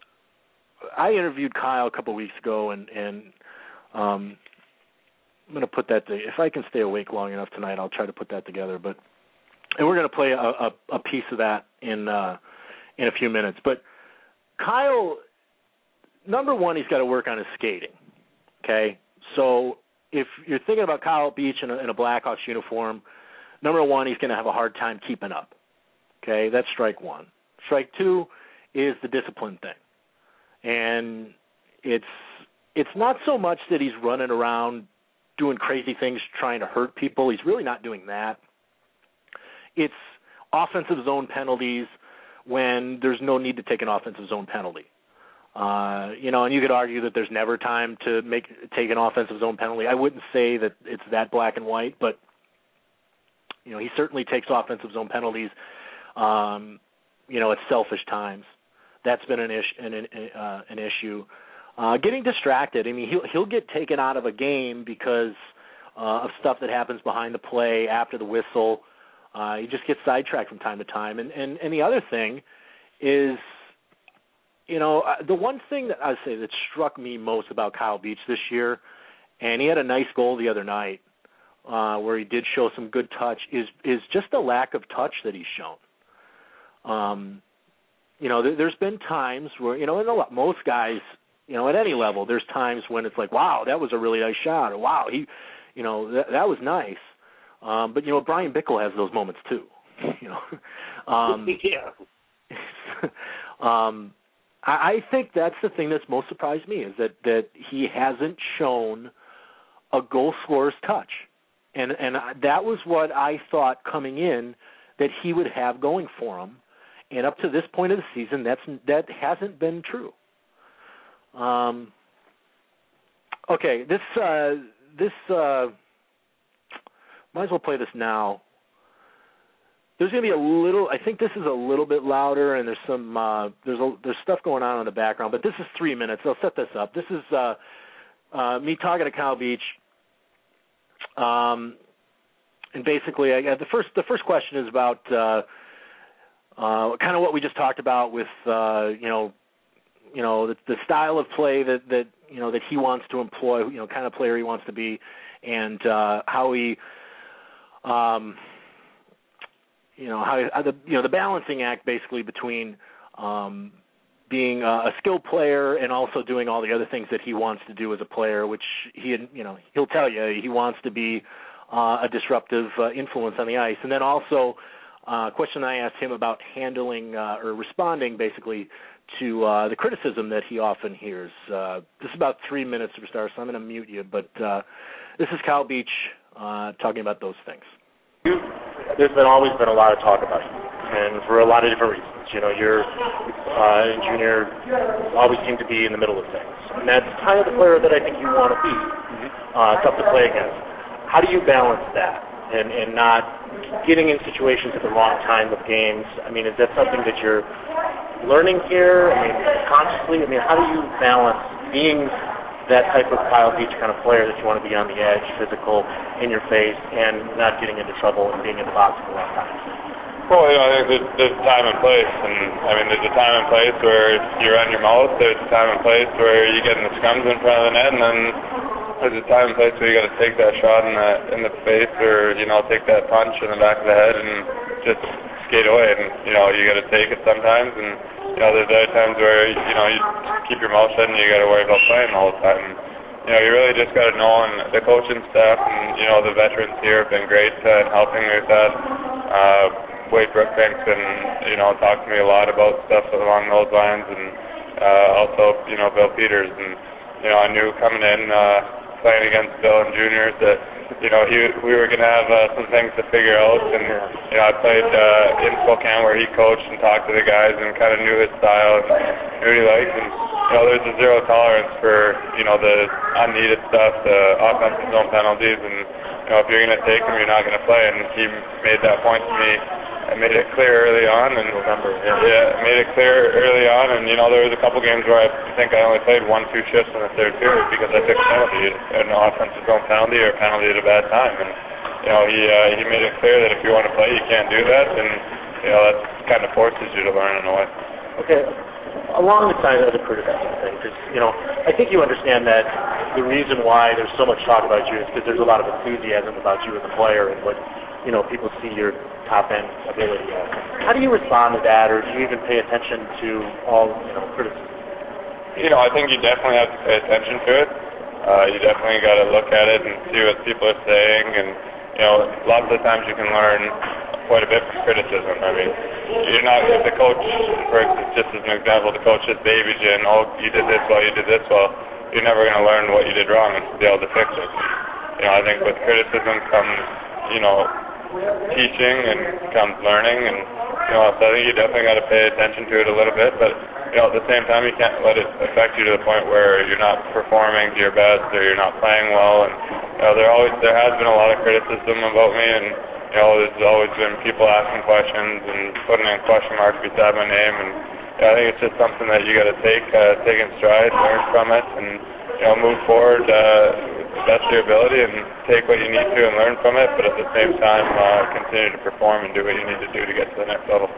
[SPEAKER 2] I interviewed Kyle a couple of weeks ago, and, and um, I'm going to put that to, if I can stay awake long enough tonight, I'll try to put that together. But and we're going to play a, a, a piece of that in uh, in a few minutes. But Kyle, number one, he's got to work on his skating. Okay, so if you're thinking about Kyle Beach in a, in a Blackhawks uniform, number one, he's going to have a hard time keeping up. Okay, that's strike one. Strike two is the discipline thing. And it's it's not so much that he's running around doing crazy things trying to hurt people. He's really not doing that. It's offensive zone penalties when there's no need to take an offensive zone penalty. Uh, you know, and you could argue that there's never time to make take an offensive zone penalty. I wouldn't say that it's that black and white, but you know, he certainly takes offensive zone penalties. Um, you know, at selfish times. That's been an, ish, an, uh, an issue. Uh, getting distracted. I mean, he'll, he'll get taken out of a game because uh, of stuff that happens behind the play, after the whistle. Uh, he just gets sidetracked from time to time. And, and, and the other thing is, you know, the one thing that I would say that struck me most about Kyle Beach this year, and he had a nice goal the other night uh, where he did show some good touch, is is just the lack of touch that he's shown. Um, you know, there, there's been times where, you know, and a lot, most guys, you know, at any level, there's times when it's like, wow, that was a really nice shot, or wow, he, you know, that, that was nice. Um, but, you know, Brian Bickle has those moments too, you know. Um,
[SPEAKER 4] yeah.
[SPEAKER 2] um, I, I think that's the thing that's most surprised me, is that, that he hasn't shown a goal scorer's touch. And, and that was what I thought coming in that he would have going for him. And up to this point of the season, that's that hasn't been true. Um, okay, this uh, this uh, might as well play this now. There's going to be a little. I think this is a little bit louder, and there's some uh, there's a, there's stuff going on in the background. But this is three minutes. I'll set this up. This is uh, uh, me talking to Kyle Beach. Um, and basically, I, the first the first question is about. Uh, Uh, kind of what we just talked about with, uh, you know, you know, the, the style of play that, that, you know, that he wants to employ, you know, kind of player he wants to be, and uh, how he, um, you know, how, how the, you know, the balancing act basically between um, being a, a skilled player and also doing all the other things that he wants to do as a player, which he, you know, he'll tell you he wants to be uh, a disruptive uh, influence on the ice, and then also. Uh, question I asked him about handling uh, or responding basically to uh, the criticism that he often hears. Uh, this is about three minutes, Superstar, so I'm going to mute you. But uh, this is Kyle Beach uh, talking about those things.
[SPEAKER 5] There's been always been a lot of talk about you, and for a lot of different reasons. You know, you're uh, and Junior always seem to be in the middle of things, and that's kind of the player that I think you want to be. Uh, tough to play against. How do you balance that? And, and not getting in situations at the wrong time of games. I mean, is that something that you're learning here? I mean, consciously? I mean, how do you balance being that type of Kyle Beach kind of player that you want to be on the edge, physical, in your face, and not getting into trouble and being in the box at the wrong time?
[SPEAKER 7] Well, you know, I think there's, there's time and place, and I mean, there's a time and place where you run your mouth. There's a time and place where you get in the scrums in front of the net, and then there's a time and place where you got to take that shot in the in the face, or you know, take that punch in the back of the head, and just skate away. And you know, you got to take it sometimes, and you know, there's other times where you know you keep your mouth shut and you got to worry about playing all the time. And, you know, you really just got to know, and the coaching staff and you know the veterans here have been great uh, helping me with that. Uh, Wade Brookbanks and you know talked to me a lot about stuff along those lines, and uh, also you know Bill Peters, and you know I knew coming in. Uh, playing against Bill and Juniors that, you know, he, we were going to have uh, some things to figure out, and, you know, I played uh, in Spokane where he coached and talked to the guys and kind of knew his style and knew what he liked, and, you know, there's a zero tolerance for, you know, the unneeded stuff, the offensive zone penalties, and, you know, if you're going to take them, you're not going to play, and he made that point to me I made it clear early on, and
[SPEAKER 5] November, yeah.
[SPEAKER 7] yeah, made it clear early on, and you know there was a couple games where I think I only played one, two shifts in the third period because I took a penalty, an offensive zone penalty or a penalty at a bad time, and you know he uh, he made it clear that if you want to play, you can't do that, and you know that kind of forces you to learn in a way.
[SPEAKER 5] Okay, along the side of the criticism thing, because you know I think you understand that the reason why there's so much talk about you is because there's a lot of enthusiasm about you as a player and what you know people see your top-end ability at. How do you respond to that, or do you even pay attention to all, you know, criticism?
[SPEAKER 7] You know, I think you definitely have to pay attention to it. Uh, you definitely got to look at it and see what people are saying, and, you know, lots of the times you can learn quite a bit from criticism. I mean, you're not, if the coach, for instance, just as an example, the coach just babies you and, oh, you did this well, you did this well, you're never going to learn what you did wrong and be able to fix it. You know, I think with criticism comes, you know, teaching and comes learning, and you know, so I think you definitely got to pay attention to it a little bit, but you know, at the same time, you can't let it affect you to the point where you're not performing to your best or you're not playing well. And you know, there always there has been a lot of criticism about me, and you know, there's always been people asking questions and putting in question marks beside my name, and you know, I think it's just something that you got to take uh, take in stride, learn from it, and you know, move forward. Uh, That's your ability, and take what you need to and learn from it, but at the same time uh, continue to perform and do what you need to do to get to the next level.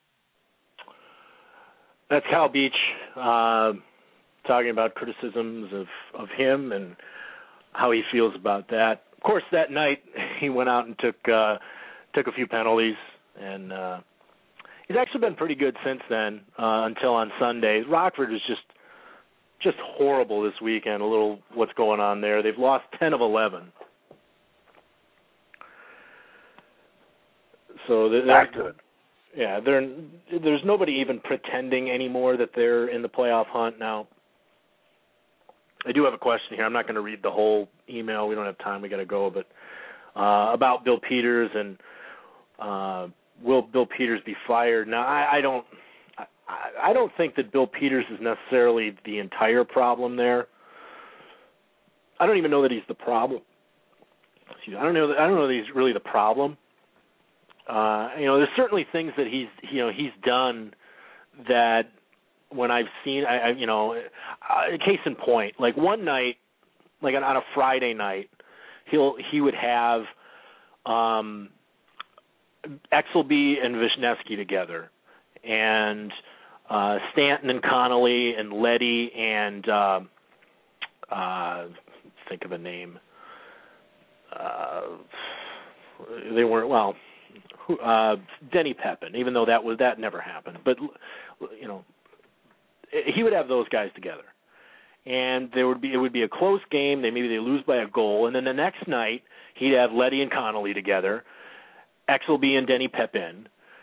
[SPEAKER 2] That's Cal Beach uh, talking about criticisms of, of him and how he feels about that. Of course, that night he went out and took uh, took a few penalties, and uh, he's actually been pretty good since then uh, until on Sunday. Rockford is just Just horrible this weekend, a little what's going on there. They've lost ten of eleven. So they're,
[SPEAKER 5] Back to it.
[SPEAKER 2] Yeah, they're, there's nobody even pretending anymore that they're in the playoff hunt now. I do have a question here. I'm not going to read the whole email. We don't have time. We got to go. But uh, about Bill Peters and uh, will Bill Peters be fired? Now, I, I don't. I don't think that Bill Peters is necessarily the entire problem there. I don't even know that he's the problem. Excuse me. I don't know. That, I don't know that he's really the problem. Uh, you know, there's certainly things that he's you know he's done that when I've seen, I, I you know, uh, case in point, like one night, like on, on a Friday night, he'll he would have um, Exelby and Wisniewski together, and Uh, Stanton and Connolly and Leddy and uh, uh, think of a name. Uh, they weren't well. Uh, Denny Pepin, even though that was that never happened. But you know, he would have those guys together, and there would be it would be a close game. They maybe they lose by a goal, and then the next night he'd have Leddy and Connolly together, Exelby and Denny Pepin,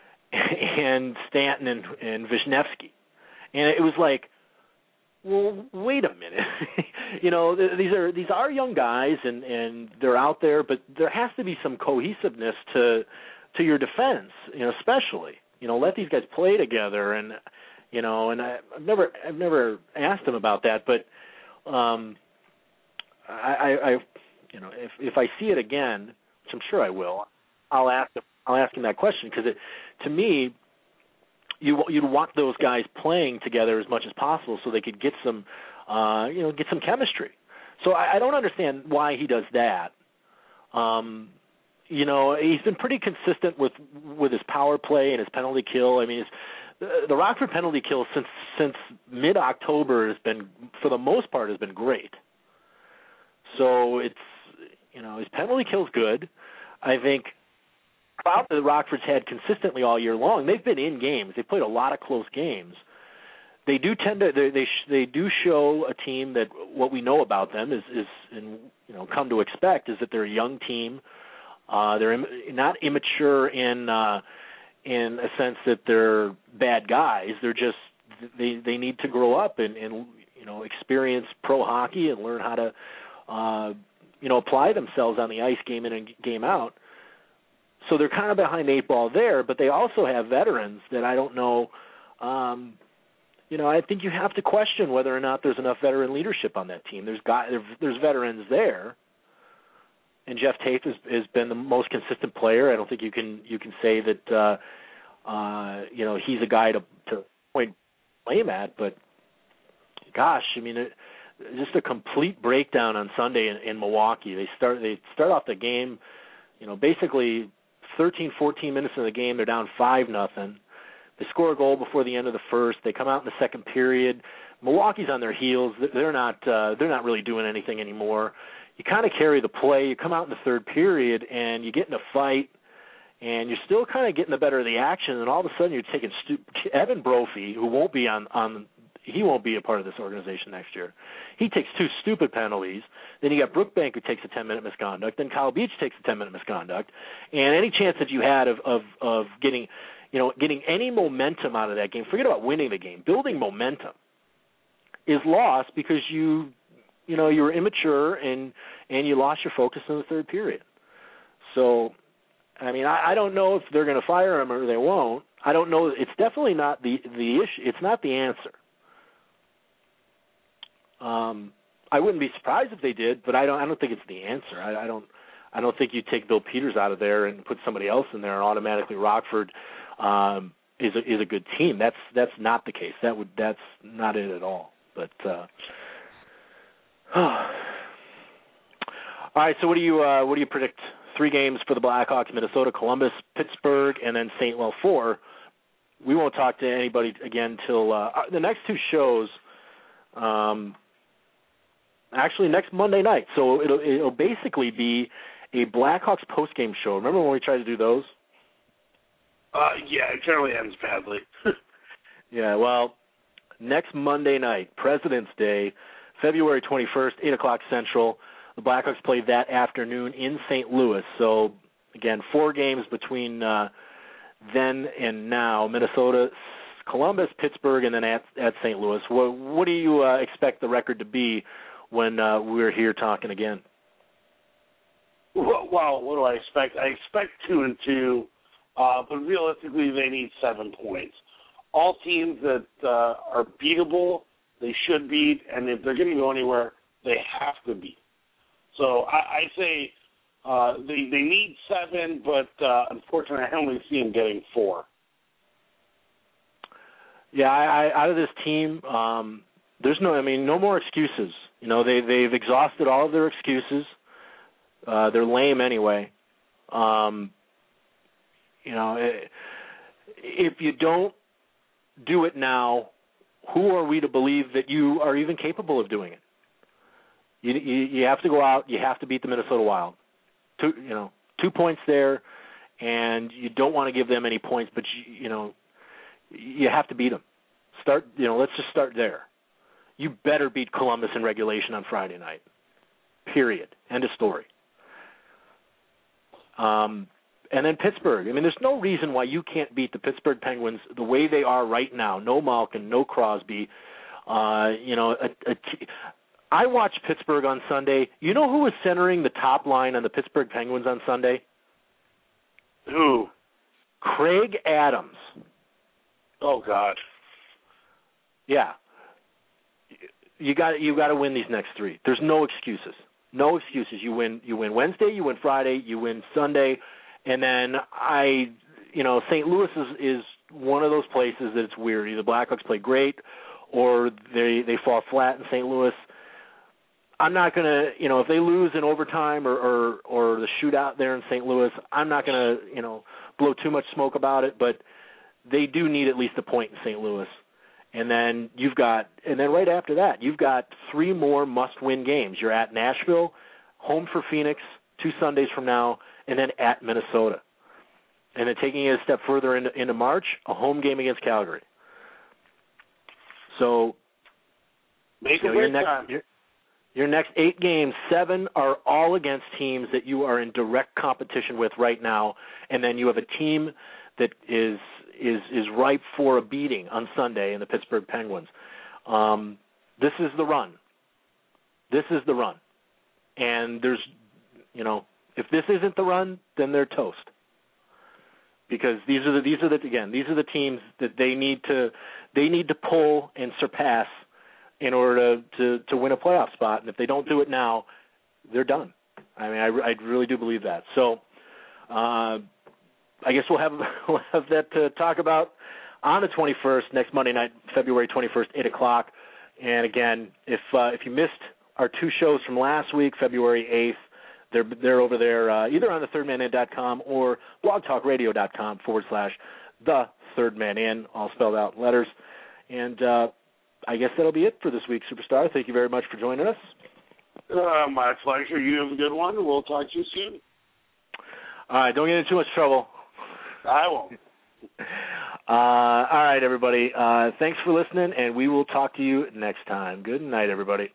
[SPEAKER 2] and Stanton and, and Wisniewski. And it was like, well, wait a minute. you know, these are these are young guys, and, and they're out there, but there has to be some cohesiveness to to your defense, you know, especially. You know, let these guys play together, and you know, and I, I've never I've never asked him about that, but um, I, I, I you know, if if I see it again, which I'm sure I will, I'll ask him. I'll ask him that question because it, to me, you you'd want those guys playing together as much as possible so they could get some, uh, you know, get some chemistry. So I, I don't understand why he does that. Um, you know, he's been pretty consistent with with his power play and his penalty kill. I mean, his, the Rockford penalty kill since since mid October has been, for the most part, has been great. So it's, you know, his penalty kill's good. I think. About that Rockford's had consistently all year long. They've been in games. They've played a lot of close games. They do tend to they they, sh- they do show a team that what we know about them is is and you know come to expect is that they're a young team. Uh, they're Im- not immature in uh, in a sense that they're bad guys. They're just they they need to grow up and, and you know experience pro hockey and learn how to uh, you know apply themselves on the ice game in and game out. So they're kind of behind the eight ball there, but they also have veterans that I don't know. Um, you know, I think you have to question whether or not there's enough veteran leadership on that team. There's got there's veterans there, and Jeff Tate has, has been the most consistent player. I don't think you can you can say that uh, uh, you know he's a guy to, to point blame at. But gosh, I mean, it, just a complete breakdown on Sunday in, in Milwaukee. They start they start off the game, you know, basically thirteen, fourteen minutes of the game. They're down five nothing. They score a goal before the end of the first. They come out in the second period. Milwaukee's on their heels. They're not. Uh, they're not really doing anything anymore. You kind of carry the play. You come out in the third period, and you get in a fight, and you're still kind of getting the better of the action. And all of a sudden, you're taking stu- Evan Brophy, who won't be on on. He won't be a part of this organization next year. He takes two stupid penalties. Then you got Brookbank, who takes a ten-minute misconduct. Then Kyle Beach takes a ten-minute misconduct. And any chance that you had of of of getting, you know, getting any momentum out of that game, forget about winning the game, building momentum, is lost because you, you know, you were immature and and you lost your focus in the third period. So, I mean, I, I don't know if they're going to fire him or they won't. I don't know. It's definitely not the the issue. It's not the answer. Um, I wouldn't be surprised if they did, but I don't. I don't think it's the answer. I, I don't. I don't think you take Bill Peters out of there and put somebody else in there, and automatically Rockford um, is a, is a good team. That's that's not the case. That would that's not it at all. But uh, all right. So what do you uh, what do you predict? Three games for the Blackhawks: Minnesota, Columbus, Pittsburgh, and then Saint Well four. We won't talk to anybody again till uh, the next two shows. Um, Actually, next Monday night. So it'll it'll basically be a Blackhawks postgame show. Remember when we tried to do those?
[SPEAKER 4] Uh, yeah, it generally ends badly.
[SPEAKER 2] Yeah, well, next Monday night, President's Day, February twenty-first, eight o'clock Central. The Blackhawks play that afternoon in Saint Louis. So, again, four games between uh, then and now. Minnesota, Columbus, Pittsburgh, and then at, at Saint Louis. What, what do you uh, expect the record to be when uh, we're here talking again?
[SPEAKER 4] Well, what do I expect? I expect two and two, uh, but realistically they need seven points. All teams that uh, are beatable, they should beat, and if they're going to go anywhere, they have to beat. So I, I say uh, they they need seven, but uh, unfortunately I only see them getting four.
[SPEAKER 2] Yeah, I, I, out of this team, um, there's no, I mean, no more excuses. You know, they, they've exhausted all of their excuses. Uh, they're lame anyway. Um, you know, if you don't do it now, who are we to believe that you are even capable of doing it? You, you, you have to go out. You have to beat the Minnesota Wild. Two, you know, two points there, and you don't want to give them any points, but you, you know, you have to beat them. Start. You know, let's just start there. You better beat Columbus in regulation on Friday night. Period. End of story. Um, and then Pittsburgh. I mean, there's no reason why you can't beat the Pittsburgh Penguins the way they are right now. No Malkin, no Crosby. Uh, you know, a, a t- I watched Pittsburgh on Sunday. You know who was centering the top line on the Pittsburgh Penguins on Sunday?
[SPEAKER 4] Who?
[SPEAKER 2] Craig Adams.
[SPEAKER 4] Oh, God.
[SPEAKER 2] Yeah. You got you got to win these next three. There's no excuses. No excuses. You win you win Wednesday, you win Friday, you win Sunday, and then I you know, Saint Louis is, is one of those places that it's weird. Either Blackhawks play great or they they fall flat in Saint Louis. I'm not going to, you know, if they lose in overtime or, or or the shootout there in Saint Louis, I'm not going to, you know, blow too much smoke about it, but they do need at least a point in Saint Louis. And then you've got, and then right after that, you've got three more must-win games. You're at Nashville, home for Phoenix, two Sundays from now, and then at Minnesota. And then taking it a step further into, into March, a home game against Calgary. So,
[SPEAKER 4] Make
[SPEAKER 2] you know, your next your, your next eight games, seven are all against teams that you are in direct competition with right now, and then you have a team that is is is ripe for a beating on Sunday in the Pittsburgh Penguins. Um, this is the run. This is the run. And there's, you know, if this isn't the run, then they're toast. Because these are the these are the again, these are the teams that they need to they need to pull and surpass in order to, to, to win a playoff spot. And if they don't do it now, they're done. I mean, I, I really do believe that. So uh, I guess we'll have we'll have that to talk about on the twenty-first, next Monday night, February twenty-first, eight o'clock. And again, if uh, if you missed our two shows from last week, February eighth, they're they're over there uh, either on the third man in dot com or blogtalkradio.com forward slash the third man in, all spelled out in letters. And uh, I guess that'll be it for this week, Superstar. Thank you very much for joining us.
[SPEAKER 4] Uh, my pleasure. You have a good one. We'll talk to you soon.
[SPEAKER 2] All right, don't get into too much trouble.
[SPEAKER 4] I won't.
[SPEAKER 2] Uh, all right, everybody. Uh, thanks for listening, and we will talk to you next time. Good night, everybody.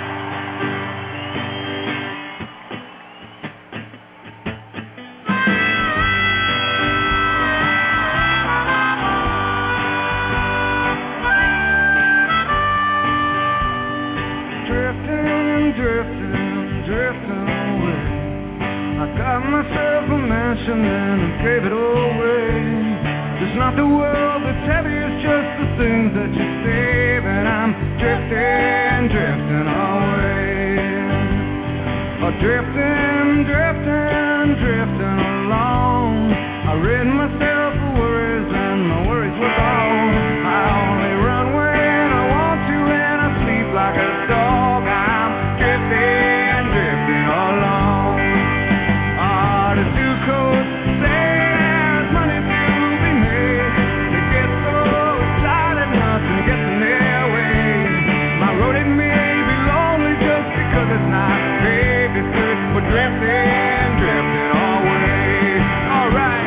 [SPEAKER 8] Drifting, drifting, drifting away. I got myself a mansion and I gave it away. It's not the world that's heavy, it's just the things that you save. And I'm drifting, drifting away. Oh, drifting, drifting, drifting along. I rid myself of worries and my worries were gone. I only run when I want to and I sleep like a dog. I'm drifting, drifting along. Oh, the two coats say there's money to be made. They get so excited, nothing gets in their way. My road, it may be lonely just because it's not paved. It's good for drifting, drifting away. All right.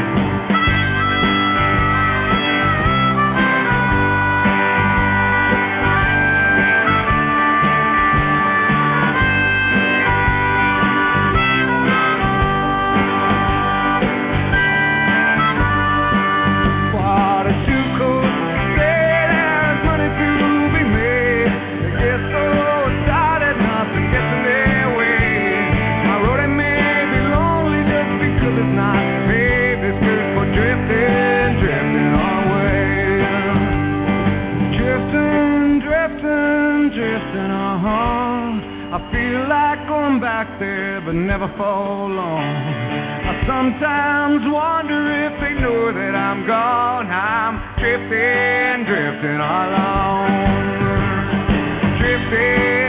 [SPEAKER 8] What a two coats say there's money to be made. They get so excited, nothing gets in their way. My road, it may be lonely just because it's not paved. It's good for drifting, drifting away. Drifting, drifting, drifting on. I feel like going back there, but never for long. I sometimes wonder if they know that I'm gone. I'm drifting, drifting along. Drifting.